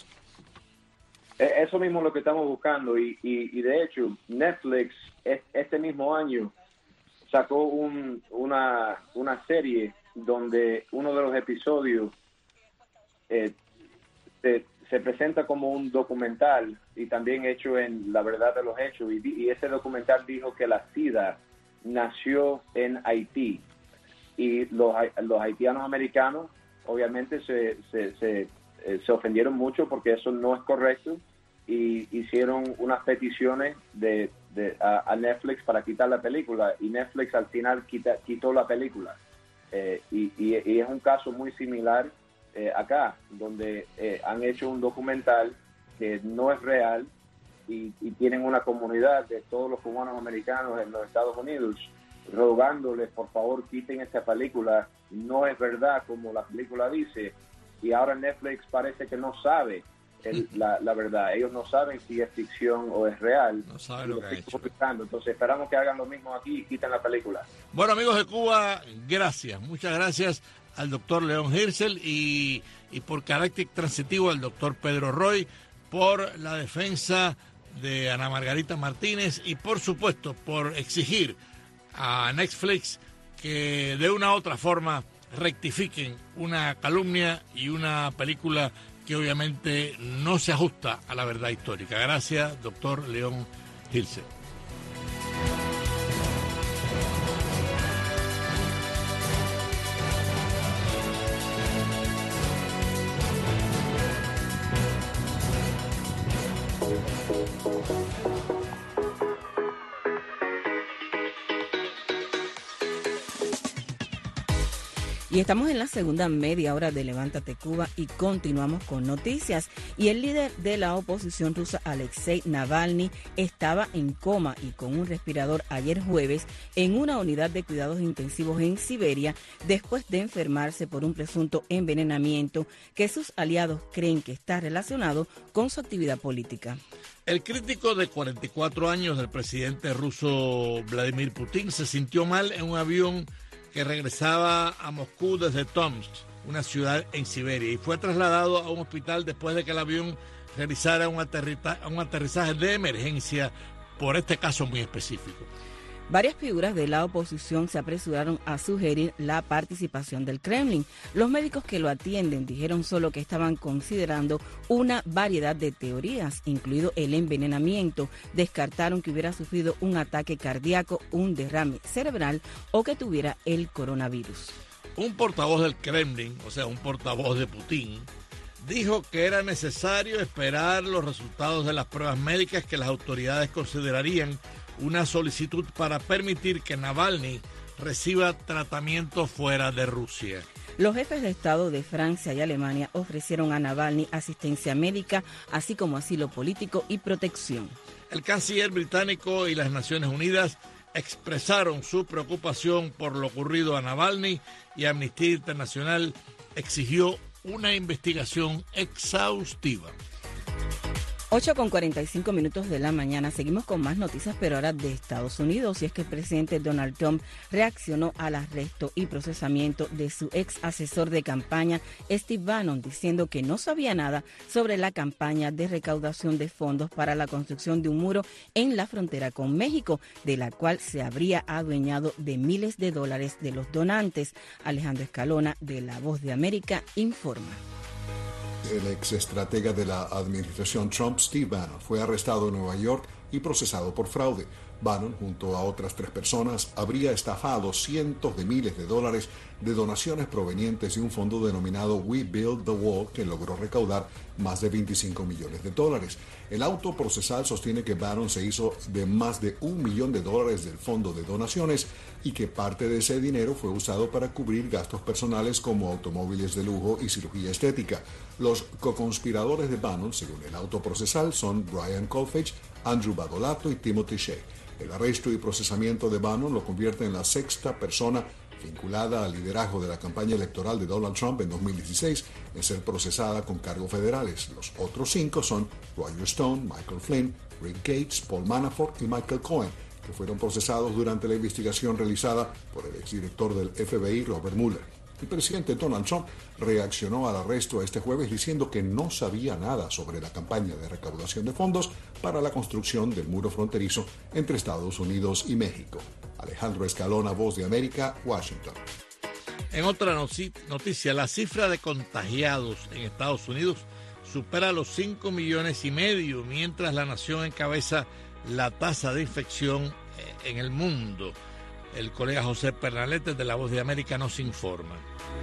Eso mismo es lo que estamos buscando, y, y, y de hecho Netflix este mismo año sacó un, una, una serie donde uno de los episodios eh, se, se presenta como un documental y también hecho en la verdad de los hechos, y, y ese documental dijo que la SIDA nació en Haití, y los, los haitianos americanos obviamente se, se, se, se ofendieron mucho porque eso no es correcto, y hicieron unas peticiones de, de a, a Netflix para quitar la película, y Netflix al final quita, quitó la película. Eh, y, y, y es un caso muy similar eh, acá, donde eh, han hecho un documental que no es real, y, y tienen una comunidad de todos los cubanos americanos en los Estados Unidos rogándoles, por favor, quiten esta película, no es verdad como la película dice. Y ahora Netflix parece que no sabe el, la, la verdad, ellos no saben si es ficción o es real, no saben lo que ha hecho. Entonces esperamos que hagan lo mismo aquí y quiten la película. Bueno, amigos de Cuba, gracias, muchas gracias al doctor León Hirzel, y, y por carácter transitivo al doctor Pedro Roy, por la defensa de Ana Margarita Martínez, y por supuesto por exigir a Netflix que de una u otra forma rectifiquen una calumnia y una película que obviamente no se ajusta a la verdad histórica. Gracias, doctor León Hirzel. Y estamos en la segunda media hora de Levántate Cuba y continuamos con noticias. Y el líder de la oposición rusa, Alexei Navalny, estaba en coma y con un respirador ayer jueves en una unidad de cuidados intensivos en Siberia, después de enfermarse por un presunto envenenamiento que sus aliados creen que está relacionado con su actividad política. El crítico de cuarenta y cuatro años del presidente ruso Vladimir Putin se sintió mal en un avión que regresaba a Moscú desde Tomsk, una ciudad en Siberia, y fue trasladado a un hospital después de que el avión realizara un, aterriza- un aterrizaje de emergencia por este caso muy específico. Varias figuras de la oposición se apresuraron a sugerir la participación del Kremlin. Los médicos que lo atienden dijeron solo que estaban considerando una variedad de teorías, incluido el envenenamiento. Descartaron que hubiera sufrido un ataque cardíaco, un derrame cerebral o que tuviera el coronavirus. Un portavoz del Kremlin, o sea, un portavoz de Putin, dijo que era necesario esperar los resultados de las pruebas médicas que las autoridades considerarían una solicitud para permitir que Navalny reciba tratamiento fuera de Rusia. Los jefes de Estado de Francia y Alemania ofrecieron a Navalny asistencia médica, así como asilo político y protección. El canciller británico y las Naciones Unidas expresaron su preocupación por lo ocurrido a Navalny y Amnistía Internacional exigió una investigación exhaustiva. ocho con cuarenta y cinco minutos de la mañana. Seguimos con más noticias, pero ahora de Estados Unidos. Y es que el presidente Donald Trump reaccionó al arresto y procesamiento de su ex asesor de campaña, Steve Bannon, diciendo que no sabía nada sobre la campaña de recaudación de fondos para la construcción de un muro en la frontera con México, de la cual se habría adueñado de miles de dólares de los donantes. Alejandro Escalona, de La Voz de América, informa. El ex estratega de la administración Trump, Steve Bannon, fue arrestado en Nueva York y procesado por fraude. Bannon, junto a otras tres personas, habría estafado cientos de miles de dólares de donaciones provenientes de un fondo denominado We Build the Wall, que logró recaudar más de veinticinco millones de dólares. El auto procesal sostiene que Bannon se hizo de más de un millón de dólares del fondo de donaciones y que parte de ese dinero fue usado para cubrir gastos personales como automóviles de lujo y cirugía estética. Los coconspiradores de Bannon, según el auto procesal, son Brian Kolfage, Andrew Badolato y Timothy Shea. El arresto y procesamiento de Bannon lo convierte en la sexta persona vinculada al liderazgo de la campaña electoral de Donald Trump en dos mil dieciséis en ser procesada con cargos federales. Los otros cinco son Roger Stone, Michael Flynn, Rick Gates, Paul Manafort y Michael Cohen, que fueron procesados durante la investigación realizada por el exdirector del F B I, Robert Mueller. El presidente Donald Trump reaccionó al arresto este jueves diciendo que no sabía nada sobre la campaña de recaudación de fondos para la construcción del muro fronterizo entre Estados Unidos y México. Alejandro Escalona, Voz de América, Washington. En otra noticia, la cifra de contagiados en Estados Unidos supera los cinco millones y medio, mientras la nación encabeza la tasa de infección en el mundo. El colega José Pernalete de La Voz de América nos informa.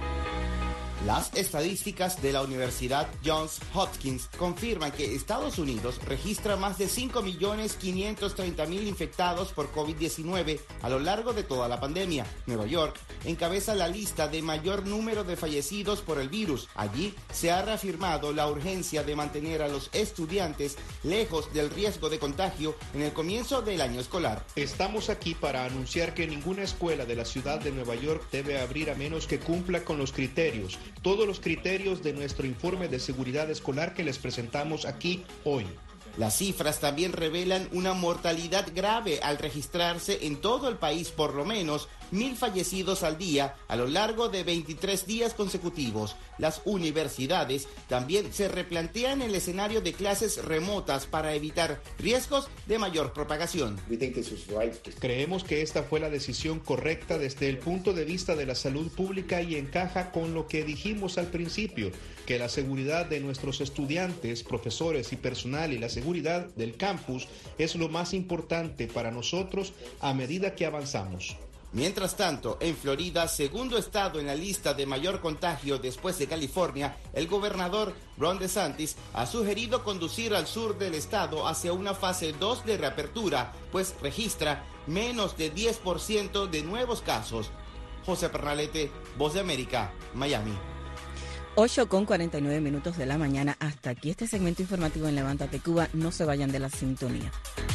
Las estadísticas de la Universidad Johns Hopkins confirman que Estados Unidos registra más de cinco millones quinientos treinta mil infectados por COVID diecinueve a lo largo de toda la pandemia. Nueva York encabeza la lista de mayor número de fallecidos por el virus. Allí se ha reafirmado la urgencia de mantener a los estudiantes lejos del riesgo de contagio en el comienzo del año escolar. Estamos aquí para anunciar que ninguna escuela de la ciudad de Nueva York debe abrir a menos que cumpla con los criterios. Todos los criterios de nuestro informe de seguridad escolar que les presentamos aquí hoy. Las cifras también revelan una mortalidad grave al registrarse en todo el país por lo menos mil fallecidos al día a lo largo de veintitrés días consecutivos. Las universidades también se replantean el escenario de clases remotas para evitar riesgos de mayor propagación. Creemos que esta fue la decisión correcta desde el punto de vista de la salud pública y encaja con lo que dijimos al principio, que la seguridad de nuestros estudiantes, profesores y personal y la seguridad del campus es lo más importante para nosotros a medida que avanzamos. Mientras tanto, en Florida, segundo estado en la lista de mayor contagio después de California, el gobernador Ron DeSantis ha sugerido conducir al sur del estado hacia una fase dos de reapertura, pues registra menos de diez por ciento de nuevos casos. José Pernalete, Voz de América, Miami. ocho con cuarenta y nueve minutos de la mañana. Hasta aquí este segmento informativo en Levántate Cuba. No se vayan de la sintonía.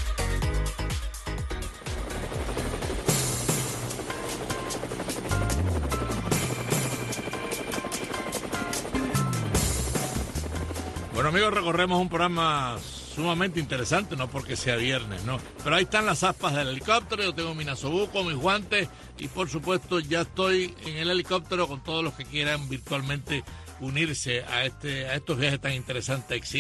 Bueno, amigos, recorremos un programa sumamente interesante, no porque sea viernes, no. Pero ahí están las aspas del helicóptero, yo tengo mi nasobuco, mis guantes y por supuesto ya estoy en el helicóptero con todos los que quieran virtualmente unirse a este a estos viajes tan interesantes. Exilda.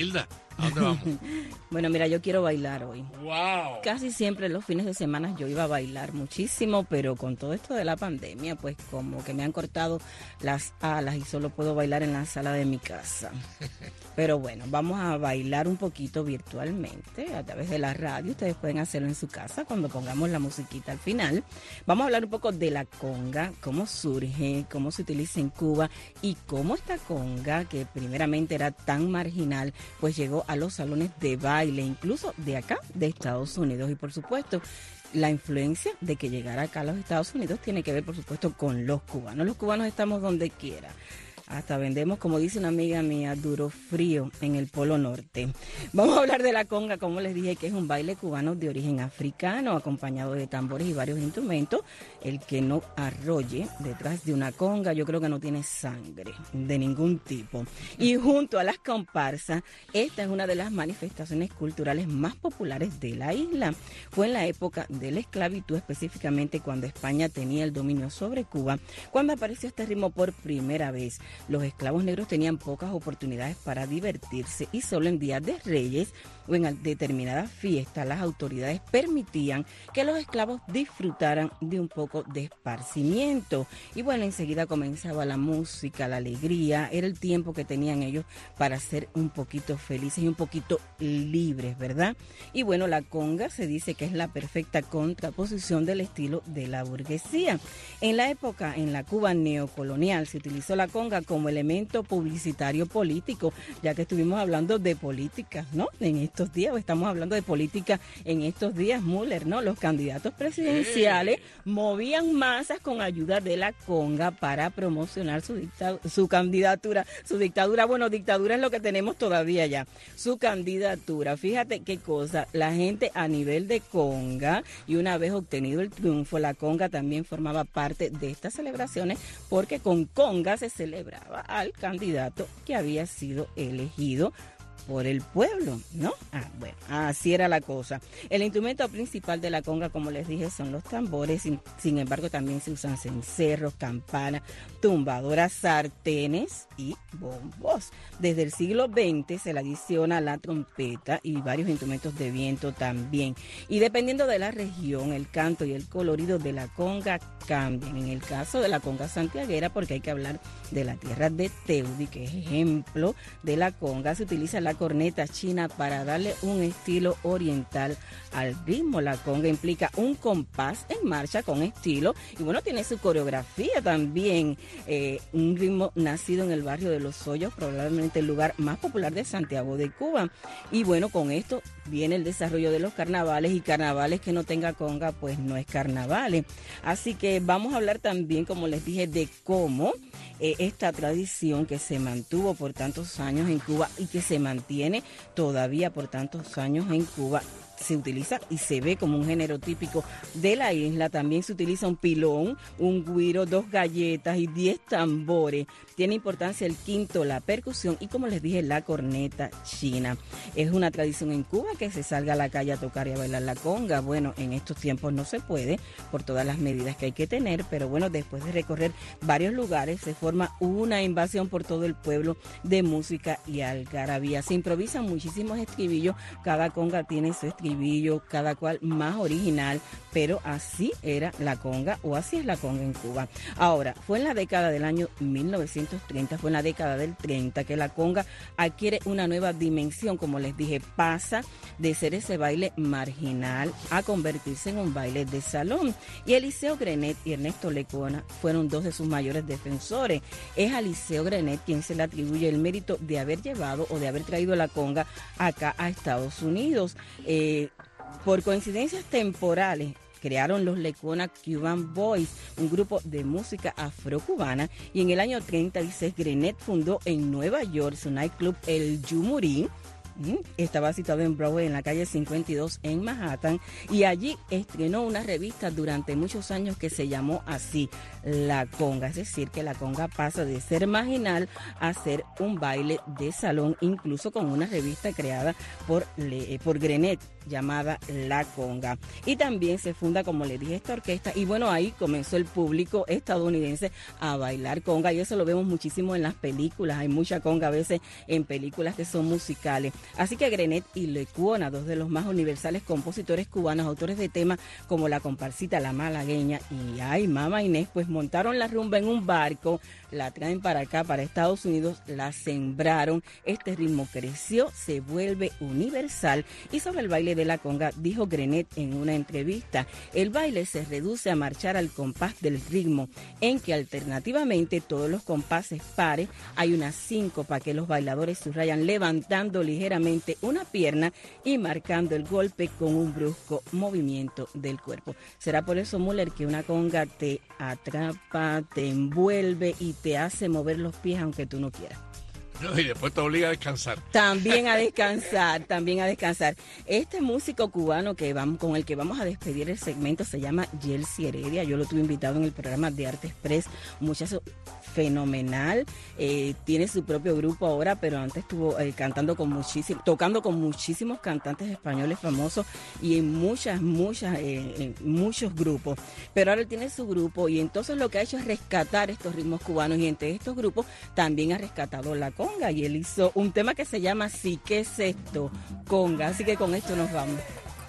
¿A dónde vamos? Bueno, mira, yo quiero bailar hoy. ¡Wow! Casi siempre los fines de semana yo iba a bailar muchísimo, pero con todo esto de la pandemia, pues como que me han cortado las alas y solo puedo bailar en la sala de mi casa. Pero bueno, vamos a bailar un poquito virtualmente a través de la radio. Ustedes pueden hacerlo en su casa cuando pongamos la musiquita al final. Vamos a hablar un poco de la conga, cómo surge, cómo se utiliza en Cuba y cómo esta conga, que primeramente era tan marginal, pues llegó a los salones de baile, incluso de acá, de Estados Unidos. Y por supuesto, la influencia de que llegara acá a los Estados Unidos tiene que ver, por supuesto, con los cubanos. Los cubanos estamos donde quiera. Hasta vendemos, como dice una amiga mía, duro frío en el Polo Norte. Vamos a hablar de la conga, como les dije, que es un baile cubano de origen africano, acompañado de tambores y varios instrumentos. El que no arrolle detrás de una conga, yo creo que no tiene sangre de ningún tipo. Y junto a las comparsas, esta es una de las manifestaciones culturales más populares de la isla. Fue en la época de la esclavitud, específicamente cuando España tenía el dominio sobre Cuba, cuando apareció este ritmo por primera vez. Los esclavos negros tenían pocas oportunidades para divertirse y solo en días de Reyes o en determinadas fiestas las autoridades permitían que los esclavos disfrutaran de un poco de esparcimiento. Y bueno, enseguida comenzaba la música, la alegría, era el tiempo que tenían ellos para ser un poquito felices y un poquito libres, ¿verdad? Y bueno, la conga se dice que es la perfecta contraposición del estilo de la burguesía. En la época, en la Cuba neocolonial, se utilizó la conga como elemento publicitario político, ya que estuvimos hablando de política, ¿no? En estos días, estamos hablando de política en estos días, Müller, ¿no? Los candidatos presidenciales movían masas con ayuda de la conga para promocionar su, dicta- su candidatura, su dictadura. Bueno, dictadura es lo que tenemos todavía ya. Su candidatura. Fíjate qué cosa, la gente a nivel de conga, y una vez obtenido el triunfo, la conga también formaba parte de estas celebraciones, porque con conga se celebraba al candidato que había sido elegido por el pueblo, ¿no? Ah, bueno, así era la cosa. El instrumento principal de la conga, como les dije, son los tambores. Sin, sin embargo, también se usan cencerros, campanas, tumbadoras, sartenes y bombos. Desde el siglo veinte se le adiciona la trompeta y varios instrumentos de viento también. Y dependiendo de la región, el canto y el colorido de la conga cambian. En el caso de la conga santiaguera, porque hay que hablar de la tierra de Teudi, que es ejemplo de la conga, se utiliza la corneta china para darle un estilo oriental al ritmo. La conga implica un compás en marcha con estilo y bueno, tiene su coreografía también, eh, un ritmo nacido en el barrio de Los Hoyos, probablemente el lugar más popular de Santiago de Cuba. Y bueno, con esto viene el desarrollo de los carnavales, y carnavales que no tenga conga pues no es carnavales. Así que vamos a hablar también, como les dije, de cómo eh, esta tradición que se mantuvo por tantos años en Cuba y que se mantiene todavía por tantos años en Cuba, se utiliza y se ve como un género típico de la isla. También se utiliza un pilón, un güiro, dos galletas y diez tambores. Tiene importancia el quinto, la percusión y, como les dije, la corneta china. Es una tradición en Cuba que se salga a la calle a tocar y a bailar la conga. Bueno, en estos tiempos no se puede por todas las medidas que hay que tener, pero bueno, después de recorrer varios lugares se forma una invasión por todo el pueblo de música y algarabía. Se improvisan muchísimos estribillos, cada conga tiene su estribillo, cada cual más original, pero así era la conga, o así es la conga en Cuba. Ahora, fue en la década del año mil novecientos treinta, fue en la década del treinta que la conga adquiere una nueva dimensión. Como les dije, pasa de ser ese baile marginal a convertirse en un baile de salón. Y Eliseo Grenet y Ernesto Lecuona fueron dos de sus mayores defensores. Es a Eliseo Grenet quien se le atribuye el mérito de haber llevado o de haber traído la conga acá a Estados Unidos. Eh, por coincidencias temporales, crearon los Lecuona Cuban Boys, un grupo de música afrocubana, y en el año treinta y seis Grenet fundó en Nueva York su nightclub El Yumurí. Estaba situado en Broadway, en la calle cincuenta y dos en Manhattan, y allí estrenó una revista durante muchos años que se llamó así, La Conga. Es decir, que la conga pasa de ser marginal a ser un baile de salón, incluso con una revista creada por, Le, por Grenet. llamada La Conga. Y también se funda, como le dije, esta orquesta, y bueno, ahí comenzó el público estadounidense a bailar conga, y eso lo vemos muchísimo en las películas. Hay mucha conga a veces en películas que son musicales. Así que Grenet y Lecuona, dos de los más universales compositores cubanos, autores de temas como La Comparsita, La Malagueña y Ay Mama Inés, pues montaron la rumba en un barco, la traen para acá, para Estados Unidos, la sembraron, este ritmo creció, se vuelve universal. Y sobre el baile de la conga, dijo Grenet en una entrevista, el baile se reduce a marchar al compás del ritmo, en que alternativamente todos los compases pares hay una síncopa que los bailadores subrayan levantando ligeramente una pierna y marcando el golpe con un brusco movimiento del cuerpo. Será por eso, Müller, que una conga te atrapa, te envuelve y te hace mover los pies aunque tú no quieras. No, y después te obliga a descansar. También a descansar, también a descansar. Este músico cubano que vamos, con el que vamos a despedir el segmento se llama Yelsi Heredia. Yo lo tuve invitado en el programa de Arte Express, un muchacho fenomenal. Eh, tiene su propio grupo ahora, pero antes estuvo eh, cantando con muchísimos, tocando con muchísimos cantantes españoles famosos y en muchas, muchas, eh, en muchos grupos. Pero ahora él tiene su grupo y entonces lo que ha hecho es rescatar estos ritmos cubanos, y entre estos grupos también ha rescatado la conga. Y él hizo un tema que se llama Sí, ¿qué es esto? Conga. Así que con esto nos vamos.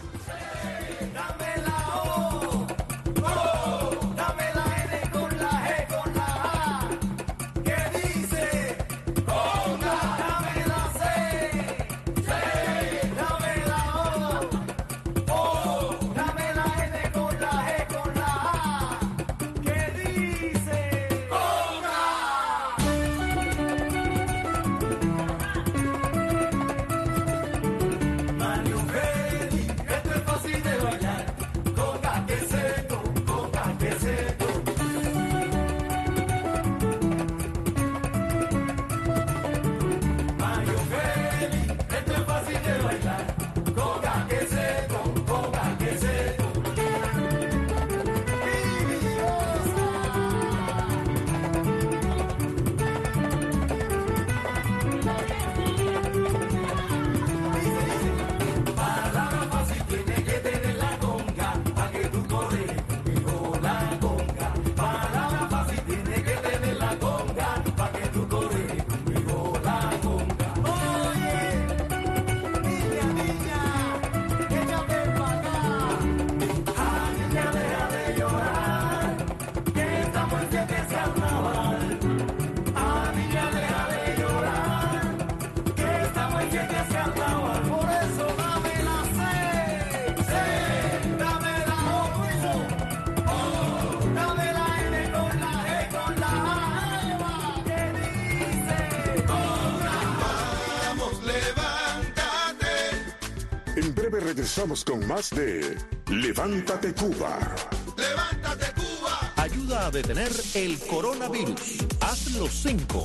Regresamos con más de Levántate Cuba. ¡Levántate Cuba! Ayuda a detener el coronavirus. Haz los cinco.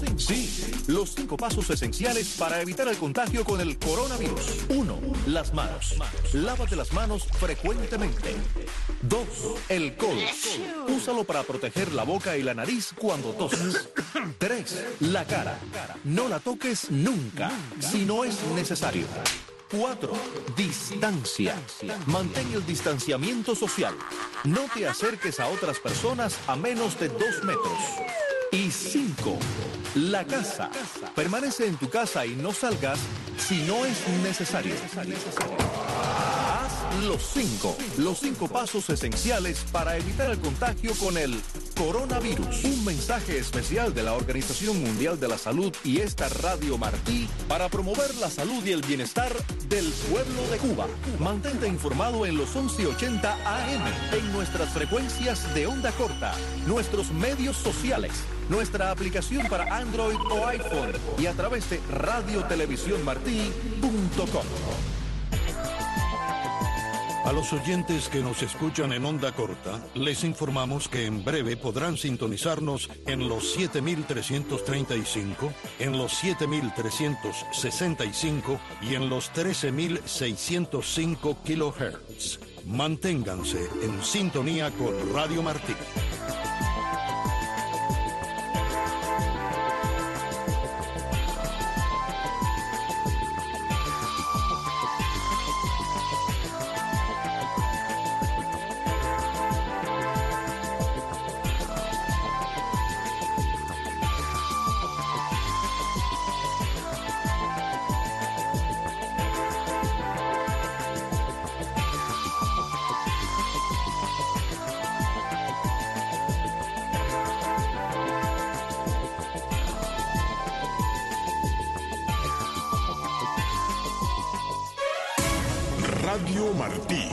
Sí, los cinco pasos esenciales para evitar el contagio con el coronavirus. Uno, las manos. Lávate las manos frecuentemente. Dos, el codo. Úsalo para proteger la boca y la nariz cuando toses. Tres, la cara. No la toques nunca, si no es necesario. Cuatro, distancia. Mantén el distanciamiento social. No te acerques a otras personas a menos de dos metros. Y cinco, la casa. Permanece en tu casa y no salgas si no es necesario. Haz los cinco, los cinco pasos esenciales para evitar el contagio con el coronavirus. Un mensaje especial de la Organización Mundial de la Salud y esta Radio Martí para promover la salud y el bienestar del pueblo de Cuba. Mantente informado en los once ochenta A M, en nuestras frecuencias de onda corta, nuestros medios sociales, nuestra aplicación para Android o iPhone y a través de radio televisión martí punto com. A los oyentes que nos escuchan en onda corta, les informamos que en breve podrán sintonizarnos en los siete mil trescientos treinta y cinco, en los siete mil trescientos sesenta y cinco y en los trece mil seiscientos cinco kilohertz. Manténganse en sintonía con Radio Martí. Radio Martí.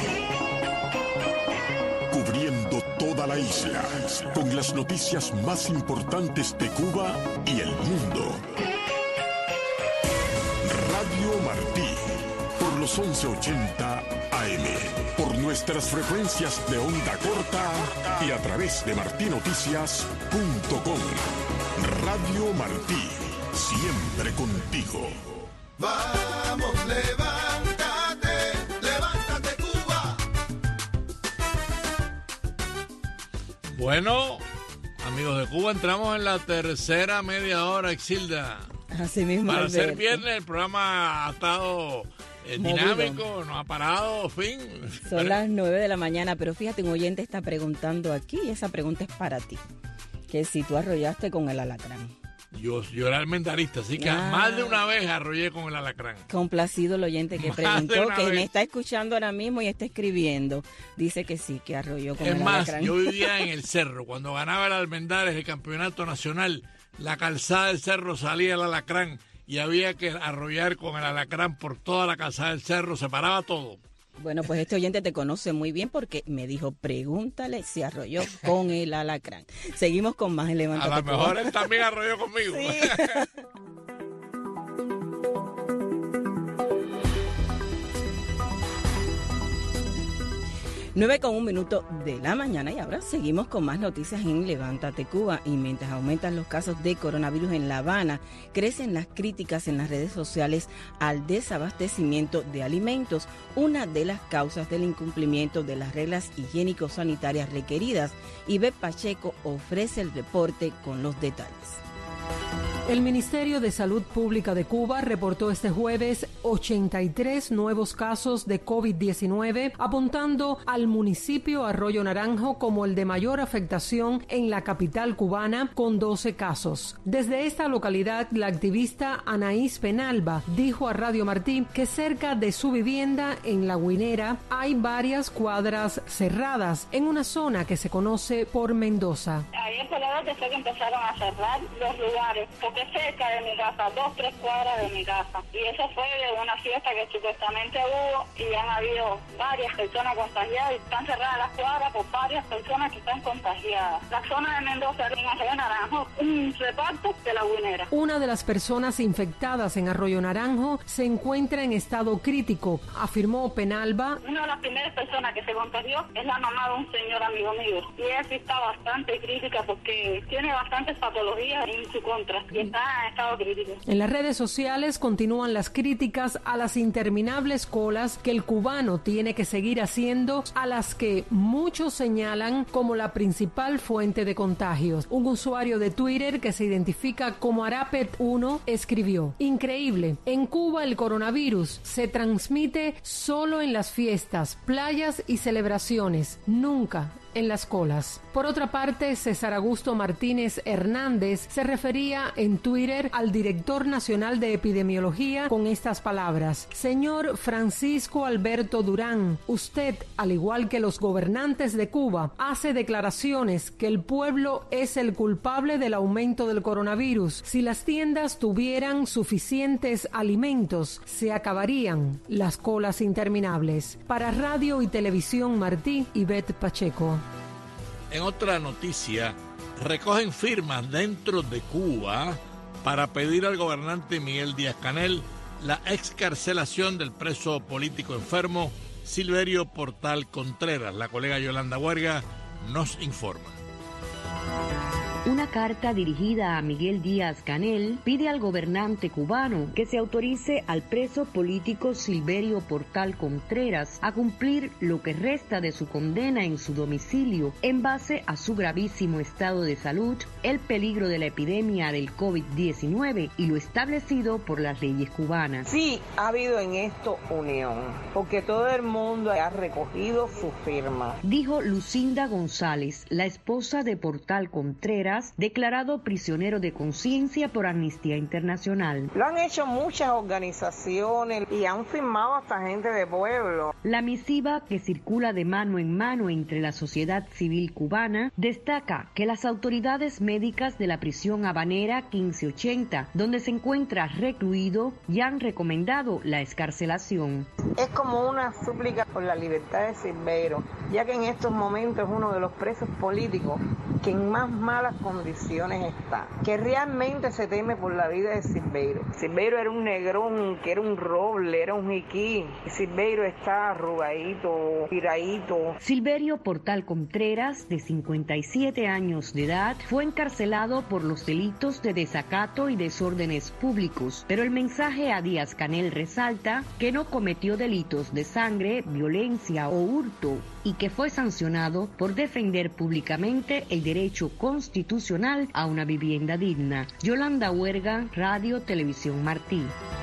Cubriendo toda la isla con las noticias más importantes de Cuba y el mundo. Radio Martí, por los once ochenta A M, por nuestras frecuencias de onda corta y a través de martí noticias punto com. Radio Martí, siempre contigo. Vamos, levántate, levántate Cuba. Bueno, amigos de Cuba, entramos en la tercera media hora, Exilda. Así mismo, Para Alberto. ser viernes, el programa ha estado eh, dinámico, no ha parado, fin. Son las nueve de la mañana, pero fíjate, un oyente está preguntando aquí, y esa pregunta es para ti, que si tú arrollaste con el alacrán. Yo, yo era almendarista, así que Ah. más de una vez arrollé con el alacrán. Complacido el oyente que Más de preguntó, una que vez. me está escuchando ahora mismo y está escribiendo. Dice que sí, que arrolló con Es el más, alacrán. yo vivía en el cerro. Cuando ganaba el Almendares el campeonato nacional, la calzada del cerro salía el alacrán y había que arrollar con el alacrán por toda la calzada del cerro, se paraba todo. Bueno, pues este oyente te conoce muy bien porque me dijo, pregúntale si arrolló con el alacrán. Seguimos con más en Levántate A lo Cuba. mejor él también arrolló conmigo. Sí. nueve con un minuto de la mañana y ahora seguimos con más noticias en Levántate Cuba. Y mientras aumentan los casos de coronavirus en La Habana, crecen las críticas en las redes sociales al desabastecimiento de alimentos, una de las causas del incumplimiento de las reglas higiénico-sanitarias requeridas. Ivette Pacheco ofrece el reporte con los detalles. El Ministerio de Salud Pública de Cuba reportó este jueves ochenta y tres nuevos casos de COVID diecinueve, apuntando al municipio Arroyo Naranjo como el de mayor afectación en la capital cubana, con doce casos. Desde esta localidad, la activista Anaís Penalba dijo a Radio Martí que cerca de su vivienda en La Guinera hay varias cuadras cerradas en una zona que se conoce por Mendoza. Ayer por la noche fue que empezaron a cerrar los lugares, porque cerca de mi casa, dos, tres cuadras de mi casa. Y eso fue de una fiesta que supuestamente hubo y han habido varias personas contagiadas y están cerradas las cuadras por varias personas que están contagiadas. La zona de Mendoza, en Arroyo Naranjo, un reparto de La Guinera. Una de las personas infectadas en Arroyo Naranjo se encuentra en estado crítico, afirmó Penalba. Una de las primeras personas que se contagió es la mamá de un señor amigo mío. Y ella sí está bastante crítica porque tiene bastantes patologías en su contra y está en estado crítico. En las redes sociales continúan las críticas a las interminables colas que el cubano tiene que seguir haciendo, a las que muchos señalan como la principal fuente de contagios. Un usuario de Twitter que se identifica como Arapet uno escribió: increíble, en Cuba el coronavirus se transmite solo en las fiestas, playas y celebraciones, nunca en las colas. Por otra parte, César Augusto Martínez Hernández se refería en Twitter al director nacional de epidemiología con estas palabras: señor Francisco Alberto Durán, usted, al igual que los gobernantes de Cuba, hace declaraciones que el pueblo es el culpable del aumento del coronavirus. Si las tiendas tuvieran suficientes alimentos, se acabarían las colas interminables. Para Radio y Televisión Martí, Ivette Pacheco. En otra noticia, recogen firmas dentro de Cuba para pedir al gobernante Miguel Díaz-Canel la excarcelación del preso político enfermo Silverio Portal Contreras. La colega Yolanda Huerga nos informa. Una carta dirigida a Miguel Díaz-Canel pide al gobernante cubano que se autorice al preso político Silverio Portal Contreras a cumplir lo que resta de su condena en su domicilio en base a su gravísimo estado de salud, el peligro de la epidemia del COVID diecinueve y lo establecido por las leyes cubanas. Sí, ha habido en esto unión, porque todo el mundo ha recogido su firma. Dijo Lucinda González, la esposa de Portal Contreras, Contreras, declarado prisionero de conciencia por Amnistía Internacional. Lo han hecho muchas organizaciones y han firmado hasta gente de pueblo. La misiva, que circula de mano en mano entre la sociedad civil cubana, destaca que las autoridades médicas de la prisión habanera quince ochenta, donde se encuentra recluido, ya han recomendado la excarcelación. Es como una súplica por la libertad de Silverio, ya que en estos momentos es uno de los presos políticos que en más malas condiciones está, que realmente se teme por la vida de Silverio. Silverio era un negrón, que era un roble, era un jiquí. Silverio está arrugadito, tiradito. Silverio Portal Contreras, de cincuenta y siete años de edad, fue encarcelado por los delitos de desacato y desórdenes públicos, pero el mensaje a Díaz-Canel resalta que no cometió delitos de sangre, violencia o hurto y que fue sancionado por defender públicamente el derecho constitucional a una vivienda digna. Yolanda Huerga, Radio Televisión Martí.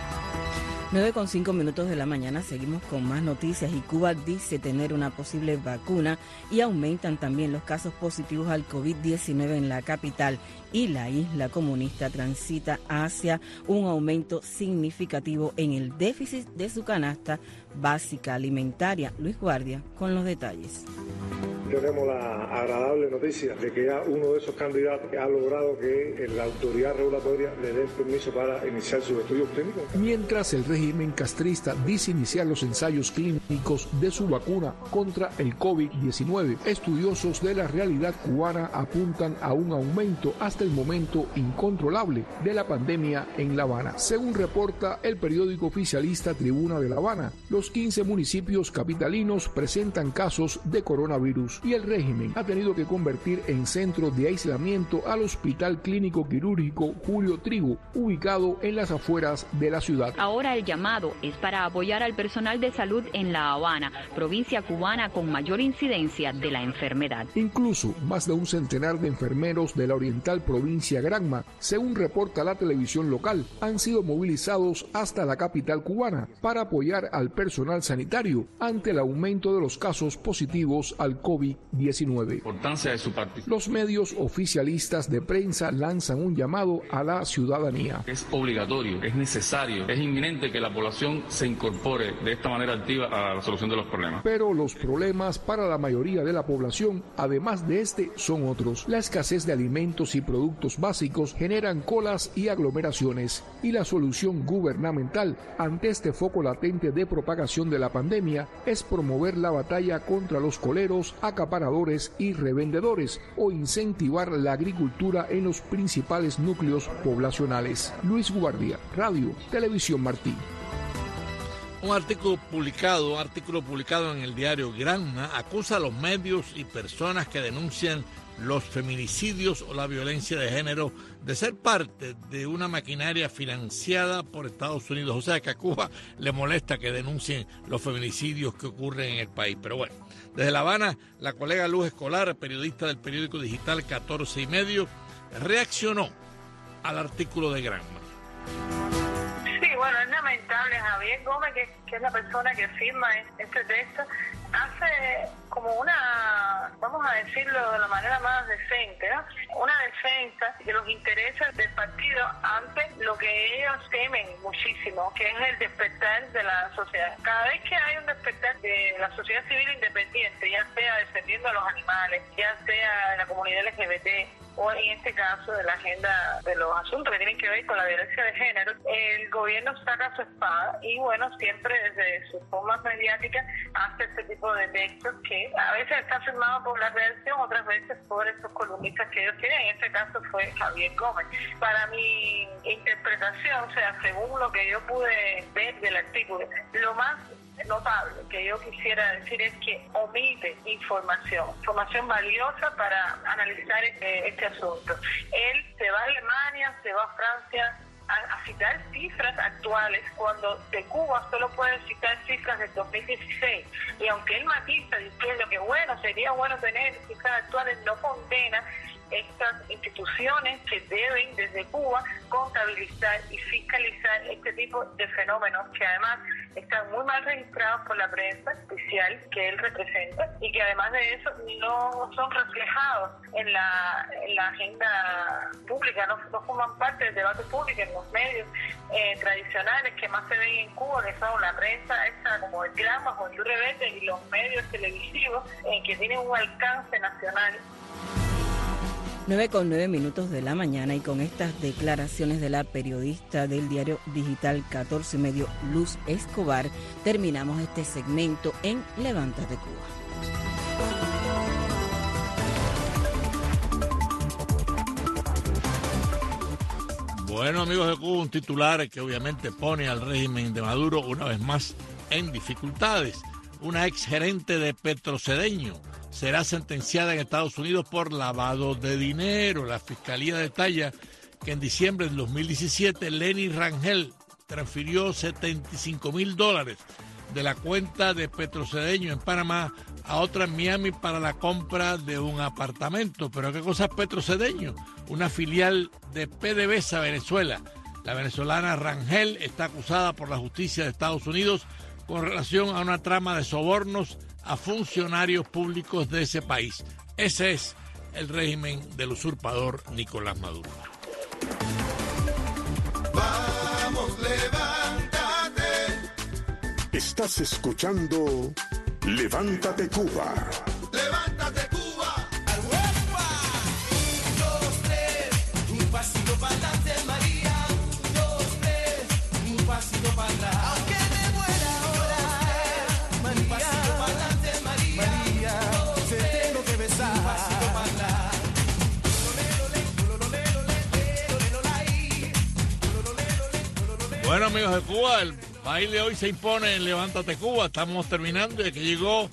nueve con cinco minutos de la mañana, seguimos con más noticias y Cuba dice tener una posible vacuna y aumentan también los casos positivos al COVID diecinueve en la capital y la isla comunista transita hacia un aumento significativo en el déficit de su canasta básica alimentaria. Luis Guardia con los detalles. Tenemos la agradable noticia de que ya uno de esos candidatos ha logrado que la autoridad regulatoria le dé permiso para iniciar sus estudios clínicos. Mientras el régimen castrista dice iniciar los ensayos clínicos de su vacuna contra el COVID diecinueve, estudiosos de la realidad cubana apuntan a un aumento hasta el momento incontrolable de la pandemia en La Habana. Según reporta el periódico oficialista Tribuna de La Habana, los quince municipios capitalinos presentan casos de coronavirus y el régimen ha tenido que convertir en centro de aislamiento al Hospital Clínico Quirúrgico Julio Trigo, ubicado en las afueras de la ciudad. Ahora el llamado es para apoyar al personal de salud en La Habana, provincia cubana con mayor incidencia de la enfermedad. Incluso más de un centenar de enfermeros de la oriental provincia Granma, según reporta la televisión local, han sido movilizados hasta la capital cubana para apoyar al personal sanitario ante el aumento de los casos positivos al COVID diecinueve. Importancia de su Los medios oficialistas de prensa lanzan un llamado a la ciudadanía. Es obligatorio, es necesario, es inminente que la población se incorpore de esta manera activa a la solución de los problemas. Pero los problemas para la mayoría de la población, además de este, son otros. La escasez de alimentos y productos básicos generan colas y aglomeraciones, y la solución gubernamental ante este foco latente de propagación de la pandemia es promover la batalla contra los coleros, acaparadores y revendedores o incentivar la agricultura en los principales núcleos poblacionales. Luis Guardia, Radio Televisión Martí. Un artículo publicado, un artículo publicado en el diario Granma acusa a los medios y personas que denuncian los feminicidios o la violencia de género de ser parte de una maquinaria financiada por Estados Unidos. O sea que a Cuba le molesta que denuncien los feminicidios que ocurren en el país. Pero bueno, desde La Habana, la colega Luz Escolar, periodista del periódico digital catorce y medio, reaccionó al artículo de Granma. Sí, bueno, es lamentable. Javier Gómez, que, que es la persona que firma este texto, hace como una, vamos a decirlo de la manera más decente, ¿no? Una defensa de los intereses del partido ante lo que ellos temen muchísimo, que es el despertar de la sociedad. Cada vez que hay un despertar de la sociedad civil independiente, ya sea defendiendo a los animales, ya sea de la comunidad L G B T, o en este caso de la agenda de los asuntos que tienen que ver con la violencia de género, el gobierno saca su espada y bueno, siempre desde sus formas mediáticas hace este tipo de textos que a veces está firmado por la redacción, otras veces por estos columnistas que ellos tienen. En este caso fue Javier Gómez. Para mi interpretación, o sea, según lo que yo pude ver del artículo, lo más notable que yo quisiera decir es que omite información, información valiosa para analizar eh, este asunto. Él se va a Alemania, se va a Francia a, a citar cifras actuales, cuando de Cuba solo puede citar cifras del dos mil dieciséis, y aunque él matiza diciendo que bueno, sería bueno tener cifras actuales, no condena estas instituciones que deben desde Cuba contabilizar y fiscalizar este tipo de fenómenos que además están muy mal registrados por la prensa oficial que él representa y que además de eso no son reflejados en la, en la agenda pública, no, no forman parte del debate público en los medios eh, tradicionales que más se ven en Cuba, que son la prensa esa como el Grama o el Rebelde y los medios televisivos eh, que tienen un alcance nacional. nueve con nueve minutos de la mañana, y con estas declaraciones de la periodista del diario digital catorce y medio, Luz Escobar, terminamos este segmento en Levántate Cuba. Bueno, amigos de Cuba, un titular que obviamente pone al régimen de Maduro una vez más en dificultades. Una exgerente de Petrocedeño será sentenciada en Estados Unidos por lavado de dinero. La Fiscalía detalla que en diciembre del dos mil diecisiete Lenny Rangel transfirió setenta y cinco mil dólares de la cuenta de Petrocedeño en Panamá a otra en Miami para la compra de un apartamento. ¿Pero qué cosa es Petrocedeño? Una filial de PDVSA Venezuela. La venezolana Rangel está acusada por la justicia de Estados Unidos con relación a una trama de sobornos a funcionarios públicos de ese país. Ese es el régimen del usurpador Nicolás Maduro. Vamos, levántate. Estás escuchando Levántate Cuba. Levántate Cuba. ¡Aruepa! Un, dos, tres, un pasito para adelante, María. Un, dos, tres, un pasito para atrás. Aunque me muera ahora, María. Un pasito para adelante, María. María, te tengo que besar. Un pasito para atrás. Bueno, amigos de Cuba, el baile hoy se impone en Levántate Cuba. Estamos terminando y que llegó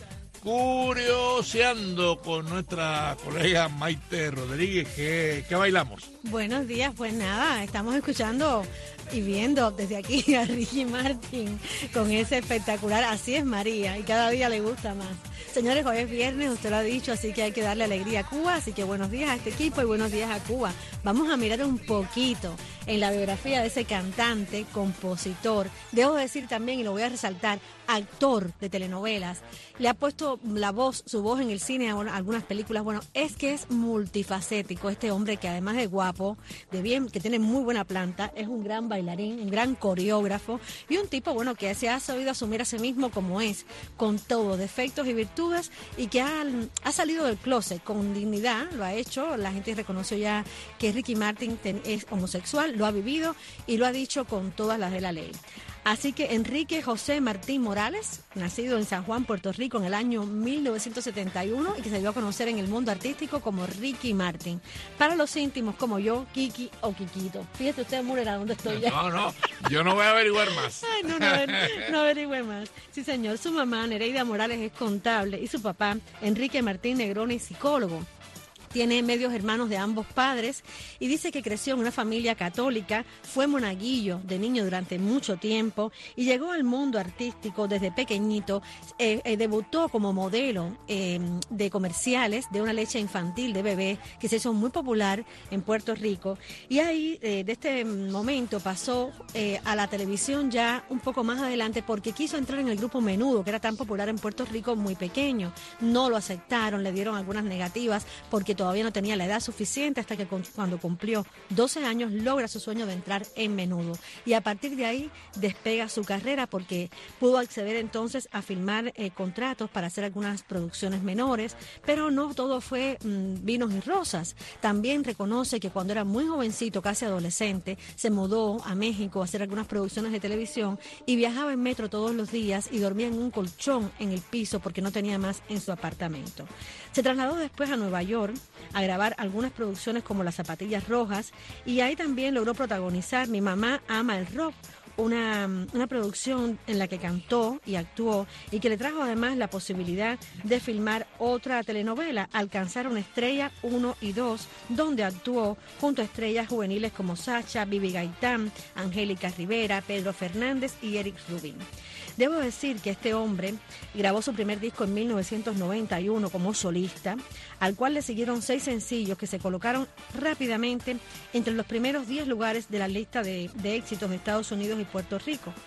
Curioseando con nuestra colega Maite Rodríguez. ¿Qué, qué bailamos? Buenos días, pues nada, estamos escuchando y viendo desde aquí a Ricky Martin con ese espectacular Así es María, y cada día le gusta más. Señores, hoy es viernes, usted lo ha dicho, así que hay que darle alegría a Cuba, así que buenos días a este equipo y buenos días a Cuba. Vamos a mirar un poquito en la biografía de ese cantante, compositor, debo decir también, y lo voy a resaltar, actor de telenovelas. Le ha puesto la voz, su voz en el cine a algunas películas. Bueno, es que es multifacético este hombre, que además de guapo, de bien, que tiene muy buena planta, es un gran bailarín, un gran coreógrafo y un tipo, bueno, que se ha sabido asumir a sí mismo como es, con todo, defectos y virtudes, y que ha, ha salido del closet con dignidad, lo ha hecho. La gente reconoció ya que Ricky Martin es homosexual, lo ha vivido y lo ha dicho con todas las de la ley. Así que Enrique José Martín Morales, nacido en San Juan, Puerto Rico, en el año mil novecientos setenta y uno, y que se dio a conocer en el mundo artístico como Ricky Martin. Para los íntimos como yo, Kiki o Kikito. Fíjate usted, Murera, ¿dónde estoy ya? No, no, yo no voy a averiguar más. Ay, no, no, no averigüe más. Sí, señor, su mamá, Nereida Morales, es contable, y su papá, Enrique Martín Negroni, psicólogo. Tiene medios hermanos de ambos padres y dice que creció en una familia católica, fue monaguillo de niño durante mucho tiempo y llegó al mundo artístico desde pequeñito. Eh, eh, debutó como modelo eh, de comerciales de una leche infantil de bebé que se hizo muy popular en Puerto Rico, y ahí eh, de este momento pasó eh, a la televisión ya un poco más adelante, porque quiso entrar en el grupo Menudo, que era tan popular en Puerto Rico muy pequeño. No lo aceptaron, le dieron algunas negativas porque todavía no tenía la edad suficiente, hasta que con, cuando cumplió doce años logra su sueño de entrar en Menudo, y a partir de ahí despega su carrera, porque pudo acceder entonces a firmar eh, contratos para hacer algunas producciones menores, pero no todo fue mmm, vinos y rosas. También reconoce que cuando era muy jovencito, casi adolescente, se mudó a México a hacer algunas producciones de televisión y viajaba en metro todos los días y dormía en un colchón en el piso porque no tenía más en su apartamento. Se trasladó después a Nueva York a grabar algunas producciones como Las Zapatillas Rojas, y ahí también logró protagonizar Mi Mamá Ama el Rock, una, una producción en la que cantó y actuó, y que le trajo además la posibilidad de filmar otra telenovela, Alcanzar una Estrella uno y dos, donde actuó junto a estrellas juveniles como Sacha, Bibi Gaitán, Angélica Rivera, Pedro Fernández y Eric Rubin. Debo decir que este hombre grabó su primer disco en mil novecientos noventa y uno como solista, al cual le siguieron seis sencillos que se colocaron rápidamente entre los primeros diez lugares de la lista de, de éxitos de Estados Unidos y Puerto Rico.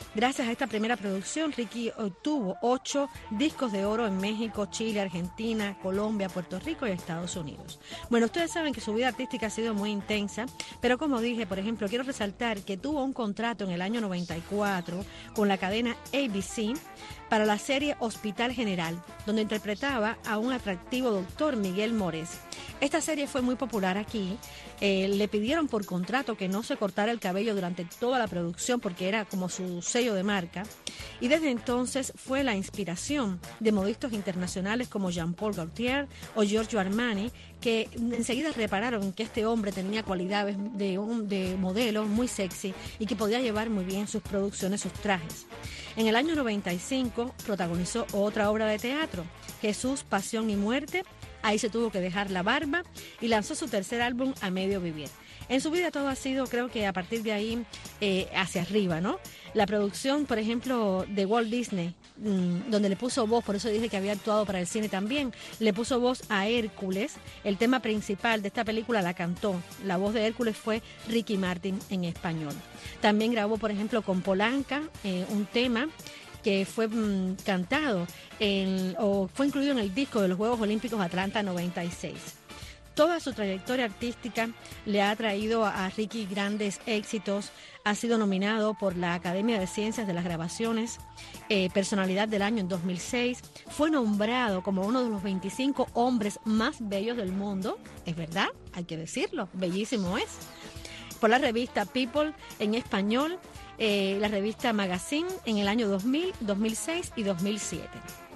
Gracias a esta primera producción, Ricky obtuvo ocho discos de oro en México, Chile, Argentina, Colombia, Puerto Rico y Estados Unidos. Bueno, ustedes saben que su vida artística ha sido muy intensa, pero como dije, por ejemplo, quiero resaltar que tuvo un contrato en el año noventa y cuatro con la cadena A B C para la serie Hospital General, donde interpretaba a un atractivo doctor Miguel Mores. Esta serie fue muy popular aquí. Eh, le pidieron por contrato que no se cortara el cabello durante toda la producción porque era como su sello de marca. Y desde entonces fue la inspiración de modistas internacionales como Jean-Paul Gaultier o Giorgio Armani, que enseguida repararon que este hombre tenía cualidades de, un, de modelo muy sexy y que podía llevar muy bien sus producciones, sus trajes. En el año noventa y cinco protagonizó otra obra de teatro, Jesús, Pasión y Muerte. Ahí se tuvo que dejar la barba y lanzó su tercer álbum, A Medio Vivir. En su vida todo ha sido, creo que a partir de ahí, eh, hacia arriba, ¿no? La producción, por ejemplo, de Walt Disney, mmm, donde le puso voz, por eso dije que había actuado para el cine también, le puso voz a Hércules. El tema principal de esta película la cantó. La voz de Hércules fue Ricky Martin en español. También grabó, por ejemplo, con Polanca eh, un tema que fue mmm, cantado en, o fue incluido en el disco de los Juegos Olímpicos Atlanta noventa y seis. Toda su trayectoria artística le ha traído a Ricky grandes éxitos. Ha sido nominado por la Academia de Ciencias de las Grabaciones, eh, Personalidad del Año en dos mil seis. Fue nombrado como uno de los veinticinco hombres más bellos del mundo. Es verdad, hay que decirlo, bellísimo es. Por la revista People en español, eh, la revista Magazine en el año dos mil, dos mil seis y dos mil siete.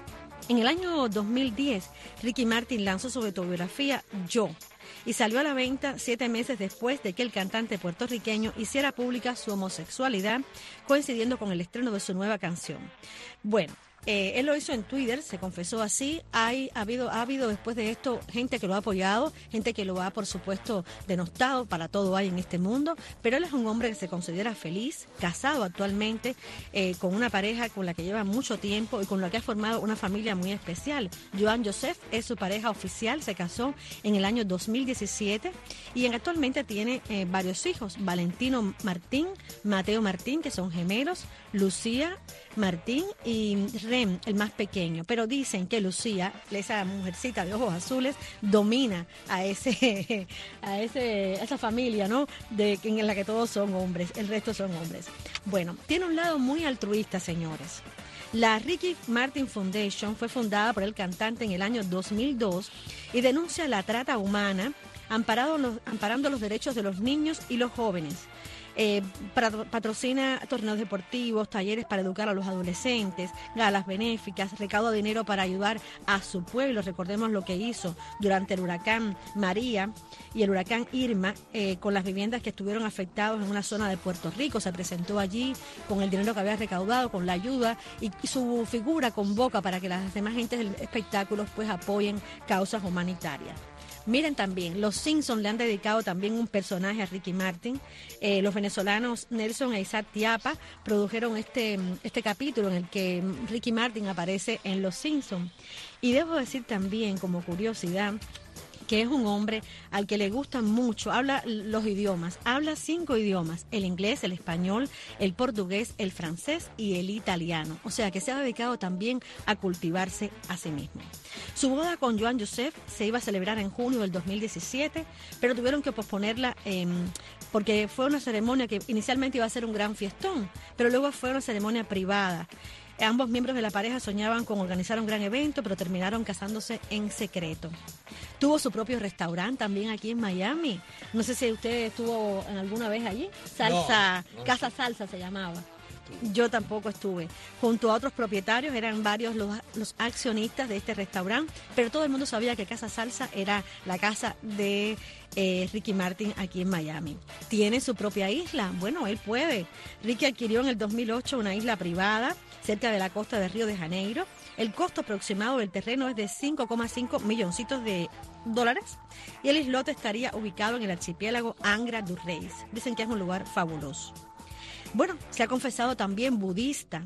En el año dos mil diez, Ricky Martin lanzó su autobiografía Yo y salió a la venta siete meses después de que el cantante puertorriqueño hiciera pública su homosexualidad, coincidiendo con el estreno de su nueva canción. Bueno, Eh, él lo hizo en Twitter, se confesó así. Hay, ha, habido, ha habido después de esto gente que lo ha apoyado, gente que lo ha, por supuesto, denostado. Para todo hay en este mundo, pero él es un hombre que se considera feliz, casado actualmente, eh, con una pareja con la que lleva mucho tiempo y con la que ha formado una familia muy especial. Joan Joseph es su pareja oficial, se casó en el año dos mil diecisiete y actualmente tiene eh, varios hijos, Valentino Martín, Mateo Martín, que son gemelos, Lucía Martín y Rem, el más pequeño. Pero dicen que Lucía, esa mujercita de ojos azules, domina a ese a ese a esa familia, ¿no? De en la que todos son hombres, el resto son hombres. Bueno, tiene un lado muy altruista, señores. La Ricky Martin Foundation fue fundada por el cantante en el año dos mil dos y denuncia la trata humana, amparado los, amparando los derechos de los niños y los jóvenes. Eh, para, patrocina torneos deportivos, talleres para educar a los adolescentes, galas benéficas, recauda dinero para ayudar a su pueblo. Recordemos lo que hizo durante el huracán María y el huracán Irma, eh, con las viviendas que estuvieron afectadas en una zona de Puerto Rico. Se presentó allí con el dinero que había recaudado, con la ayuda, y, y su figura convoca para que las demás gentes del espectáculo pues apoyen causas humanitarias. Miren también, los Simpsons le han dedicado también un personaje a Ricky Martin. Eh, los venezolanos Nelson e Isaac Tiapa produjeron este, este capítulo en el que Ricky Martin aparece en Los Simpsons. Y debo decir también, como curiosidad, que es un hombre al que le gustan mucho, habla los idiomas, habla cinco idiomas, el inglés, el español, el portugués, el francés y el italiano. O sea que se ha dedicado también a cultivarse a sí mismo. Su boda con Joan Joseph se iba a celebrar en junio del dos mil diecisiete, pero tuvieron que posponerla eh, porque fue una ceremonia que inicialmente iba a ser un gran fiestón, pero luego fue una ceremonia privada. Ambos miembros de la pareja soñaban con organizar un gran evento, pero terminaron casándose en secreto. Tuvo su propio restaurante también aquí en Miami. No sé si usted estuvo en alguna vez allí. Salsa, no, no Casa sé. Salsa se llamaba. Yo tampoco estuve. Junto a otros propietarios, eran varios los, los accionistas de este restaurante, pero todo el mundo sabía que Casa Salsa era la casa de eh, Ricky Martin aquí en Miami. ¿Tiene su propia isla? Bueno, él puede. Ricky adquirió en el dos mil ocho una isla privada cerca de la costa de Río de Janeiro. El costo aproximado del terreno es de cinco coma cinco milloncitos de dólares y el islote estaría ubicado en el archipiélago Angra dos Reis. Dicen que es un lugar fabuloso. Bueno, se ha confesado también budista.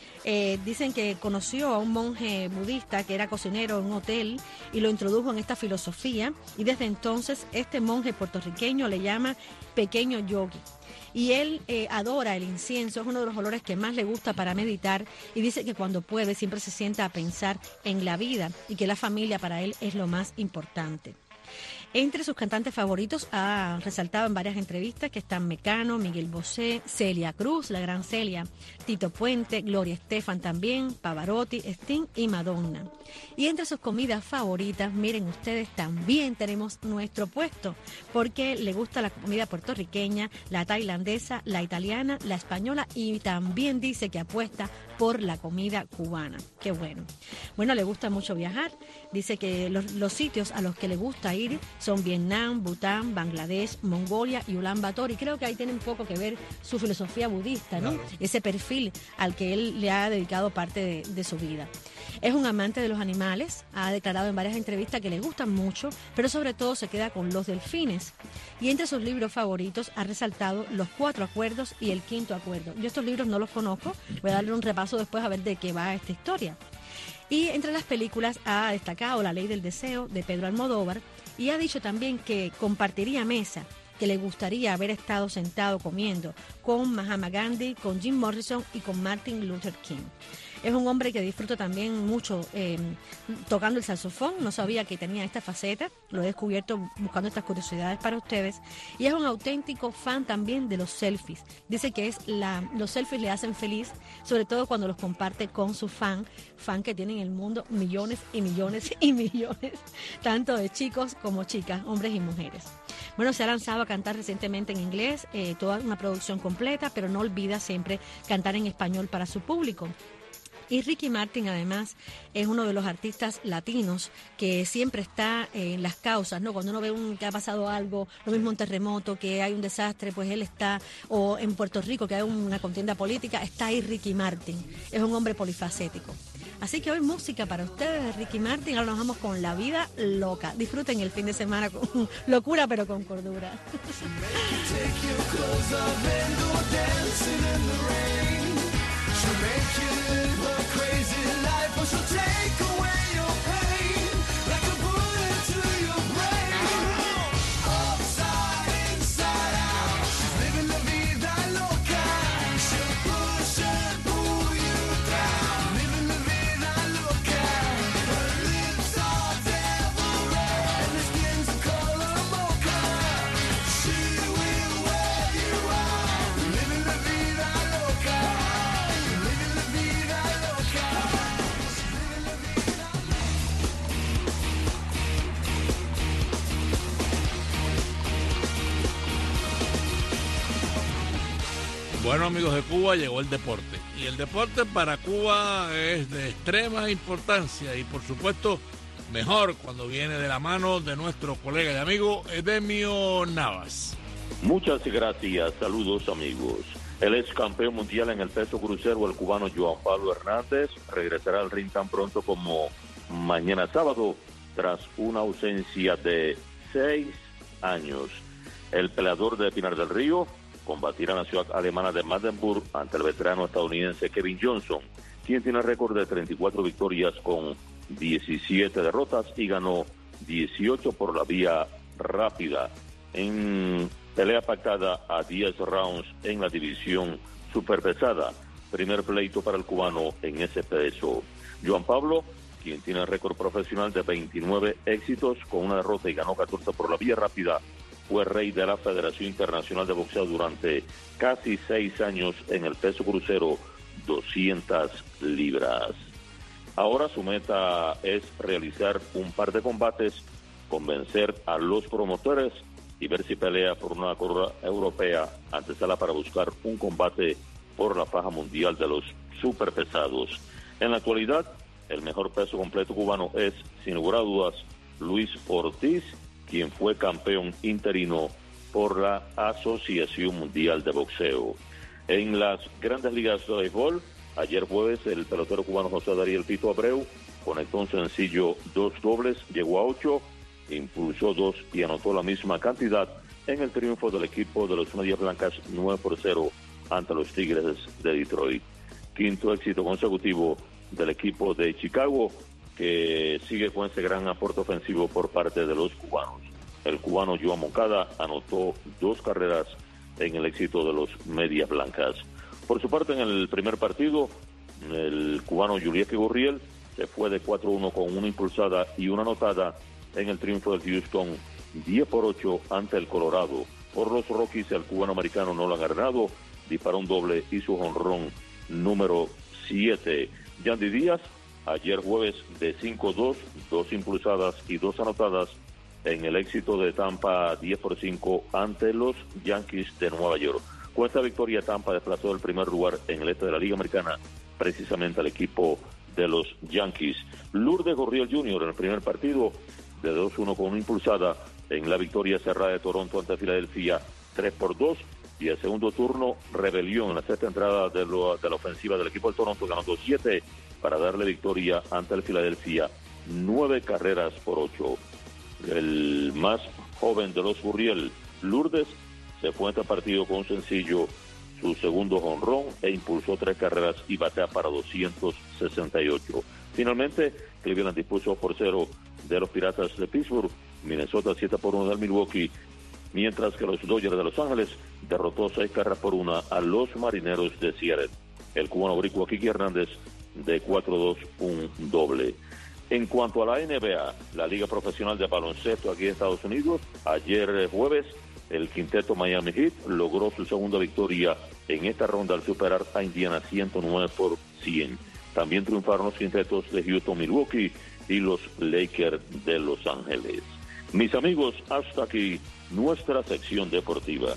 Eh, dicen que conoció a un monje budista que era cocinero en un hotel y lo introdujo en esta filosofía, y desde entonces este monje puertorriqueño le llama pequeño yogi. Y él eh, adora el incienso, es uno de los olores que más le gusta para meditar y dice que cuando puede siempre se sienta a pensar en la vida y que la familia para él es lo más importante. Entre sus cantantes favoritos ha resaltado en varias entrevistas que están Mecano, Miguel Bosé, Celia Cruz, la gran Celia, Tito Puente, Gloria Estefan también, Pavarotti, Sting y Madonna. Y entre sus comidas favoritas, miren ustedes, también tenemos nuestro puesto, porque le gusta la comida puertorriqueña, la tailandesa, la italiana, la española y también dice que apuesta por la comida cubana. Qué bueno. Bueno, le gusta mucho viajar, dice que los, los sitios a los que le gusta ir son Vietnam, Bután, Bangladesh, Mongolia y Ulan Bator. Y creo que ahí tiene un poco que ver su filosofía budista, ¿no? Claro. Ese perfil al que él le ha dedicado parte de, de su vida. Es un amante de los animales, ha declarado en varias entrevistas que le gustan mucho, pero sobre todo se queda con los delfines. Y entre sus libros favoritos ha resaltado Los Cuatro Acuerdos y El Quinto Acuerdo. Yo estos libros no los conozco, voy a darle un repaso después a ver de qué va esta historia. Y entre las películas ha destacado La Ley del Deseo, de Pedro Almodóvar, y ha dicho también que compartiría mesa, que le gustaría haber estado sentado comiendo con Mahatma Gandhi, con Jim Morrison y con Martin Luther King. Es un hombre que disfruta también mucho eh, tocando el saxofón. No sabía que tenía esta faceta, lo he descubierto buscando estas curiosidades para ustedes. Y es un auténtico fan también de los selfies. Dice que es la, los selfies le hacen feliz, sobre todo cuando los comparte con su fan, fan que tienen en el mundo millones y millones y millones, tanto de chicos como chicas, hombres y mujeres. Bueno, se ha lanzado a cantar recientemente en inglés, eh, toda una producción completa, pero no olvida siempre cantar en español para su público. Y Ricky Martin, además, es uno de los artistas latinos que siempre está en las causas, ¿no? Cuando uno ve un, que ha pasado algo, lo mismo un terremoto, que hay un desastre, pues él está, o en Puerto Rico, que hay una contienda política, está ahí Ricky Martin. Es un hombre polifacético. Así que hoy música para ustedes de Ricky Martin. Ahora nos vamos con La Vida Loca. Disfruten el fin de semana con locura, pero con cordura. She'll make you live a crazy life, or she'll take away your pain, like a bullet to your brain. Upside, inside out, she's living la vida loca. She'll push and pull you down, living la vida loca. Her lips are devil red, and her skin's color mocha. She will wear you out, living la vida loca. Bueno, amigos de Cuba, llegó el deporte. Y el deporte para Cuba es de extrema importancia y, por supuesto, mejor cuando viene de la mano de nuestro colega y amigo Edemio Navas. Muchas gracias. Saludos, amigos. El ex campeón mundial en el peso crucero, el cubano Joan Pablo Hernández, regresará al ring tan pronto como mañana sábado, tras una ausencia de seis años. El peleador de Pinar del Río combatirá en la ciudad alemana de Magdeburg ante el veterano estadounidense Kevin Johnson, quien tiene récord de treinta y cuatro victorias con diecisiete derrotas y ganó dieciocho por la vía rápida, en pelea pactada a diez rounds en la división superpesada. Primer pleito para el cubano en ese peso. Joan Pablo, quien tiene récord profesional de veintinueve éxitos con una derrota y ganó catorce por la vía rápida, fue rey de la Federación Internacional de Boxeo durante casi seis años en el peso crucero, doscientas libras. Ahora su meta es realizar un par de combates, convencer a los promotores y ver si pelea por una corona europea, antesala para buscar un combate por la faja mundial de los superpesados. En la actualidad, el mejor peso completo cubano es, sin lugar a dudas, Luis Ortiz, quien fue campeón interino por la Asociación Mundial de Boxeo. En las grandes ligas de béisbol, ayer jueves, el pelotero cubano José Dariel Pito Abreu conectó un sencillo dos dobles, llegó a ocho, impulsó dos y anotó la misma cantidad en el triunfo del equipo de los Medias Blancas nueve por cero ante los Tigres de Detroit. Quinto éxito consecutivo del equipo de Chicago, que sigue con ese gran aporte ofensivo por parte de los cubanos. El cubano Joan Moncada anotó dos carreras en el éxito de los Medias Blancas. Por su parte, en el primer partido, el cubano Yuriek Gurriel se fue de cuatro uno con una impulsada y una anotada en el triunfo del Houston diez por ocho ante el Colorado. Por los Rockies, el cubano americano Nolan Arenado disparó un doble y su jonrón número siete. Yandy Díaz, ayer jueves de cinco dos, dos impulsadas y dos anotadas en el éxito de Tampa diez por cinco ante los Yankees de Nueva York. Con esta victoria, Tampa desplazó el primer lugar en el este de la Liga Americana, precisamente al equipo de los Yankees. Lourdes Gurriel junior en el primer partido de dos uno con una impulsada en la victoria cerrada de Toronto ante Filadelfia tres por dos, y el segundo turno, rebelión en la sexta entrada de, lo, de la ofensiva del equipo de Toronto, ganando siete para darle victoria ante el Filadelfia, nueve carreras por ocho. El más joven de los Gurriel, Lourdes, se fue en este partido con un sencillo, su segundo jonrón, e impulsó tres carreras y batea para doscientos sesenta y ocho. Finalmente, Cleveland dispuso por cero de los Piratas de Pittsburgh, Minnesota siete por uno del Milwaukee, mientras que los Dodgers de Los Ángeles derrotó seis carreras por una a los Marineros de Seattle. El cubano boricua Kiki Hernández de cuatro dos, un doble. En cuanto a la N B A, la Liga Profesional de Baloncesto aquí en Estados Unidos, ayer jueves, el quinteto Miami Heat logró su segunda victoria en esta ronda al superar a Indiana ciento nueve por cien. También triunfaron los quintetos de Houston, Milwaukee y los Lakers de Los Ángeles. Mis amigos, hasta aquí nuestra sección deportiva.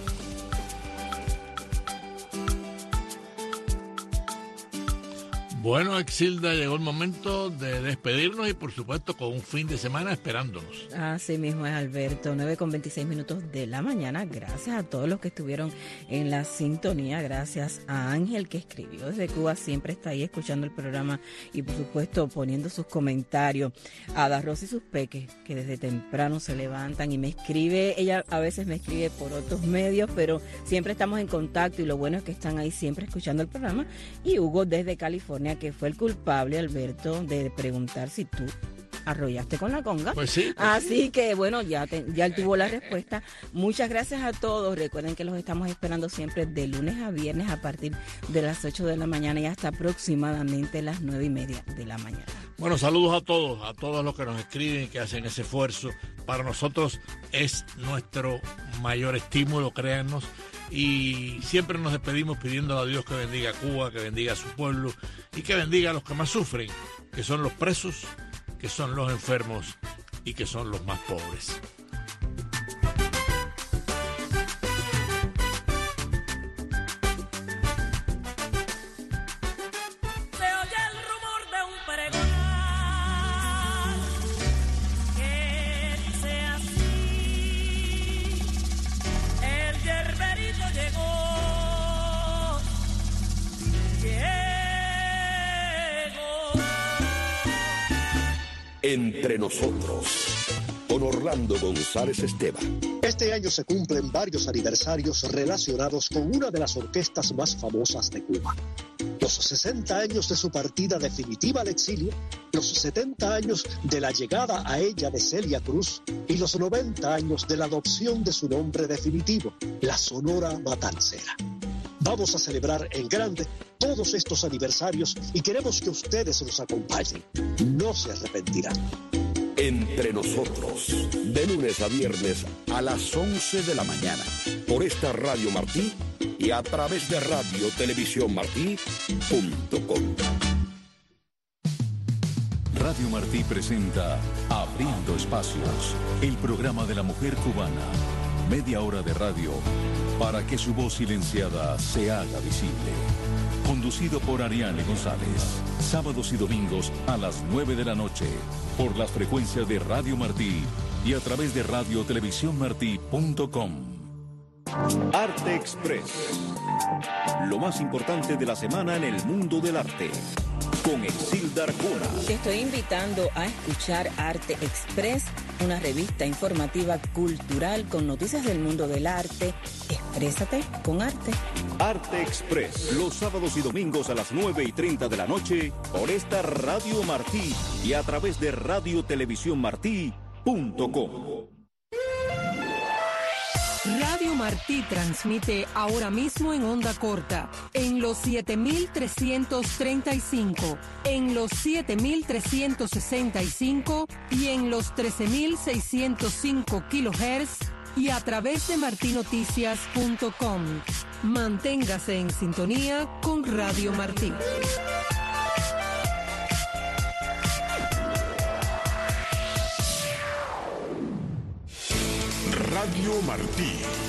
Bueno, Exilda, llegó el momento de despedirnos y por supuesto con un fin de semana esperándonos. Así mismo es, Alberto, nueve con veintiséis minutos de la mañana. Gracias a todos los que estuvieron en la sintonía, gracias a Ángel que escribió desde Cuba, siempre está ahí escuchando el programa y por supuesto poniendo sus comentarios. A Darros y sus peques que desde temprano se levantan y me escribe, ella a veces me escribe por otros medios, pero siempre estamos en contacto y lo bueno es que están ahí siempre escuchando el programa. Y Hugo desde California, que fue el culpable, Alberto, de preguntar si tú arrollaste con la conga. Pues sí. Pues Así sí. que, bueno, ya, te, ya él tuvo la respuesta. Muchas gracias a todos. Recuerden que los estamos esperando siempre de lunes a viernes a partir de las ocho de la mañana y hasta aproximadamente las nueve y media de la mañana. Bueno, saludos a todos, a todos los que nos escriben y que hacen ese esfuerzo. Para nosotros es nuestro mayor estímulo, créannos. Y siempre nos despedimos pidiendo a Dios que bendiga a Cuba, que bendiga a su pueblo y que bendiga a los que más sufren, que son los presos, que son los enfermos y que son los más pobres. Entre nosotros, con Orlando González Esteban. Este año se cumplen varios aniversarios relacionados con una de las orquestas más famosas de Cuba. Los sesenta años de su partida definitiva al exilio, los setenta años de la llegada a ella de Celia Cruz y los noventa años de la adopción de su nombre definitivo, la Sonora Matancera. Vamos a celebrar en grande todos estos aniversarios y queremos que ustedes nos acompañen. No se arrepentirán. Entre nosotros, de lunes a viernes a las once de la mañana, por esta Radio Martí y a través de radio televisión martí punto com. Radio Martí presenta Abriendo Espacios, el programa de la mujer cubana. Media hora de radio para que su voz silenciada se haga visible. Conducido por Ariane González. Sábados y domingos a las nueve de la noche. Por las frecuencias de Radio Martí y a través de radio televisión martí punto com. Arte Express. Lo más importante de la semana en el mundo del arte. Con Exilda Arjona. Te estoy invitando a escuchar Arte Express, una revista informativa cultural con noticias del mundo del arte. Exprésate con arte. Arte Express, los sábados y domingos a las nueve y treinta de la noche por esta Radio Martí y a través de radio televisión martí punto com. Radio Martí transmite ahora mismo en onda corta, en los siete mil trescientos treinta y cinco, en los siete mil trescientos sesenta y cinco y en los trece mil seiscientos cinco kilohertz y a través de marti noticias punto com. Manténgase en sintonía con Radio Martí. Radio Martí,